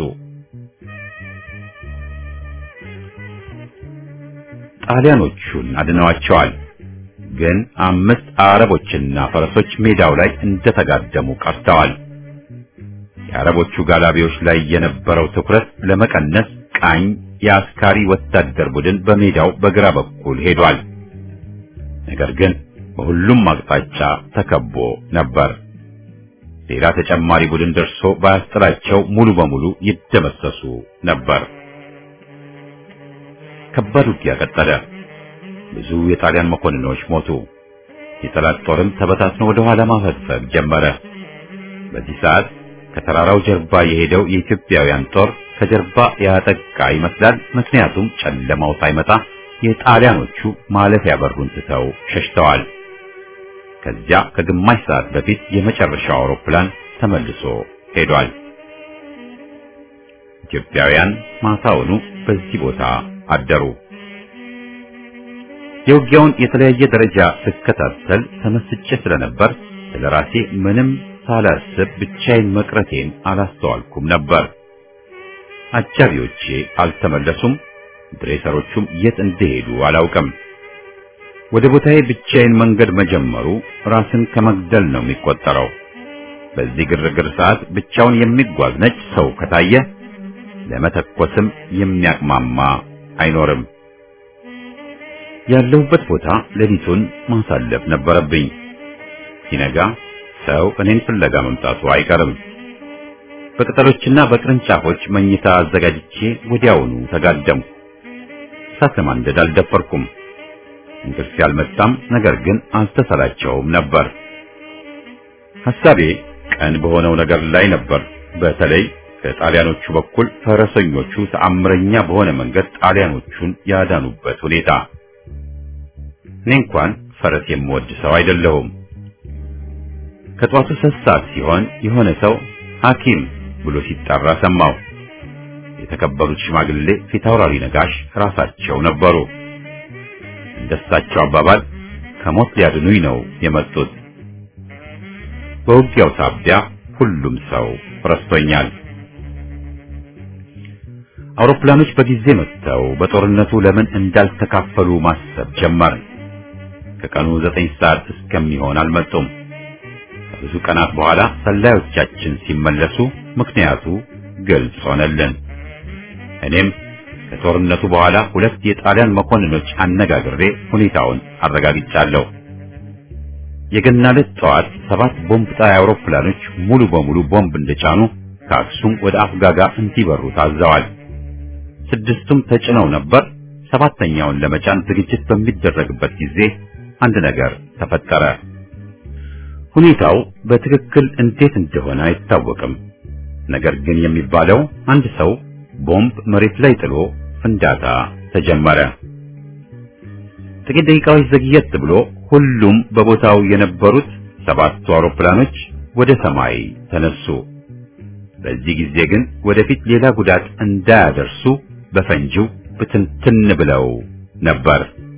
ጣሊያኖቹን አድነዋቸዋል። ግን አምስት አረቦችና ፈረሶች ሜዳው ላይ እንደተጋደሙ ቀርተዋል። የአረቦቹ ጋላቢዎች ላይ የነበረው ትኩረት ለመቀነስ ቃኝ የአስካሪ ወታደር ቡድን በሜዳው በግራ በኩል ሄዷል። ነገር ግን በሁሉም አቅጣጫ ተከቦ ነበር። ሌላ ተጨማሪ ቡድን ደርሶ ባያስጥላቸው ሙሉ በሙሉ ይደመሰሱ ነበር። ከባድ ውጊያ ቀጠለ። ብዙ የጣሊያን መኮንኖች ሞቱ። የጠላት ጦርም ተበታትኖ ወደ ኋላ ማፈግፈግ ጀመረ። በዚህ ሰዓት ከተራራው ጀርባ የሄደው የኢትዮጵያውያን ጦር ከጀርባ ያጠቃ ይመስላል። ምክንያቱም ጨለማው ሳይመጣ የጣሊያኖቹ ማለፊያ በሩን ትተው ሸሽተዋል። ከዚያ ከግማሽ ሰዓት በፊት የመጨረሻው አውሮፕላን ተመልሶ ሄዷል። ኢትዮጵያውያን ማታውኑ በዚህ ቦታ አደሩ። የውጊያውን የተለያየ ደረጃ ስከታተል ተመስጬ ስለነበር ስለራሴ ምንም ሳላስብ ብቻዬን መቅረቴን አላስተዋልኩም ነበር። አጃቢዎቼ አልተመለሱም። ድሬሰሮቹም የት እንደሄዱ አላውቅም። ወደ ቦታዬ ብቻዬን መንገድ መጀመሩ ራስን ከመግደል ነው የሚቆጠረው። በዚህ ግርግር ሰዓት ብቻውን የሚጓዝ ነጭ ሰው ከታየ ለመተኮስም የሚያቅማማ አይኖርም። ያለሁበት ቦታ ሌሊቱን ማሳለፍ ነበረብኝ። ሲነጋ ሰው እኔን ፍለጋ መምጣቱ አይቀርም። በቅጠሎችና በቅርንጫፎች መኝታ አዘጋጅቼ ወዲያውኑ ተጋደምኩ። እሳት ለማንደድ አልደፈርኩም። እንቅልፍ ያልመጣም፣ ነገር ግን አልተሰላቸውም ነበር። ሐሳቤ ቀን በሆነው ነገር ላይ ነበር። በተለይ ከጣሊያኖቹ በኩል ፈረሰኞቹ ተአምረኛ በሆነ መንገድ ጣሊያኖቹን ያዳኑበት ሁኔታ። እኔ እንኳን ፈረስ የምወድ ሰው አይደለሁም። ከጧቱ ሶስት ሰዓት ሲሆን የሆነ ሰው ሐኪም ብሎ ሲጠራ ሰማሁ። የተከበሩት ሽማግሌ ፊታውራሪ ነጋሽ ራሳቸው ነበሩ። እንደሳቸው አባባል ከሞት ሊያድኑኝ ነው የመጡት። በውጊያው ሳቢያ ሁሉም ሰው ረስቶኛል። አውሮፕላኖች በጊዜ መጥተው በጦርነቱ ለምን እንዳልተካፈሉ ማሰብ ጀመርን። ከቀኑ ዘጠኝ ሰዓት እስከሚሆን አልመጡም። ከብዙ ቀናት በኋላ ሰላዮቻችን ሲመለሱ ምክንያቱ ግልጽ ሆነልን። እኔም ከጦርነቱ በኋላ ሁለት የጣሊያን መኮንኖች አነጋግሬ ሁኔታውን አረጋግጫለሁ። የገና ዕለት ጠዋት ሰባት ቦምብ ጣይ አውሮፕላኖች ሙሉ በሙሉ ቦምብ እንደጫኑ ከአክሱም ወደ አፍጋጋ እንዲበሩ ታዘዋል። ስድስቱም ተጭነው ነበር። ሰባተኛውን ለመጫን ዝግጅት በሚደረግበት ጊዜ አንድ ነገር ተፈጠረ። ሁኔታው በትክክል እንዴት እንደሆነ አይታወቅም። ነገር ግን የሚባለው አንድ ሰው ቦምብ መሬት ላይ ጥሎ ፍንዳታ ተጀመረ። ጥቂት ደቂቃዎች ዘግየት ብሎ ሁሉም በቦታው የነበሩት ሰባቱ አውሮፕላኖች ወደ ሰማይ ተነሱ። በዚህ ጊዜ ግን ወደፊት ሌላ ጉዳት እንዳያደርሱ በፈንጂው ብትንትን ብለው ነበር።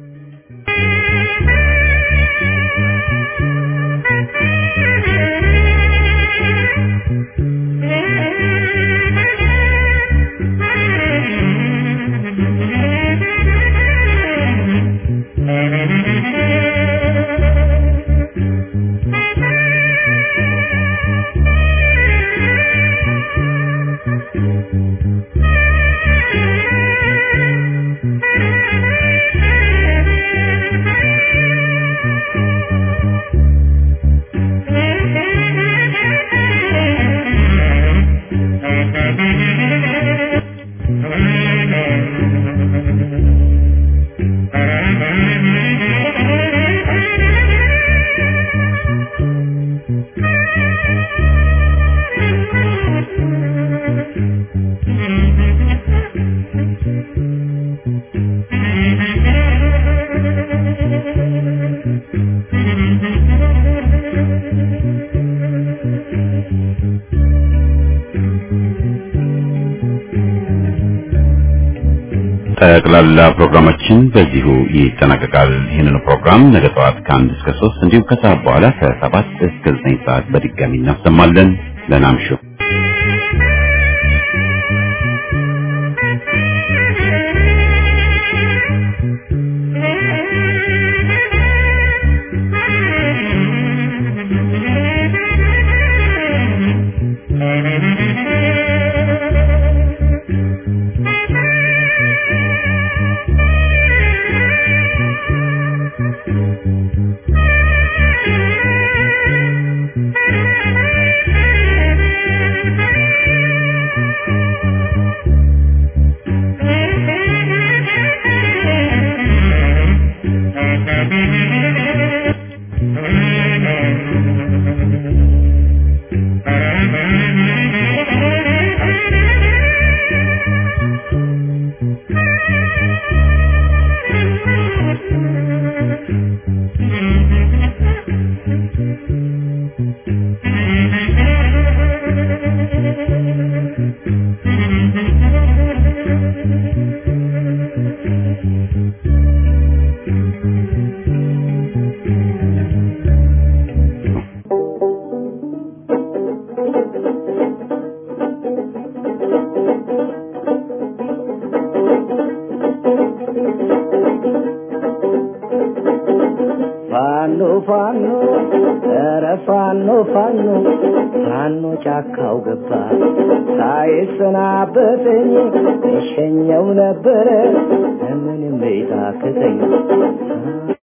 ጠቅላላ ፕሮግራማችን በዚሁ ይጠናቀቃል። ይህንን ፕሮግራም ነገ ጠዋት ከአንድ እስከ ሶስት እንዲሁም ከሰዓት በኋላ ከሰባት እስከ ዘጠኝ ሰዓት በድጋሚ እናሰማለን። ደህና እምሹ። ፋኖ ፋኖ ፋኖ ጫካው ገባ ሳይሰናበተኝ እሸኘው ነበረ ምንም ቤታክተኝ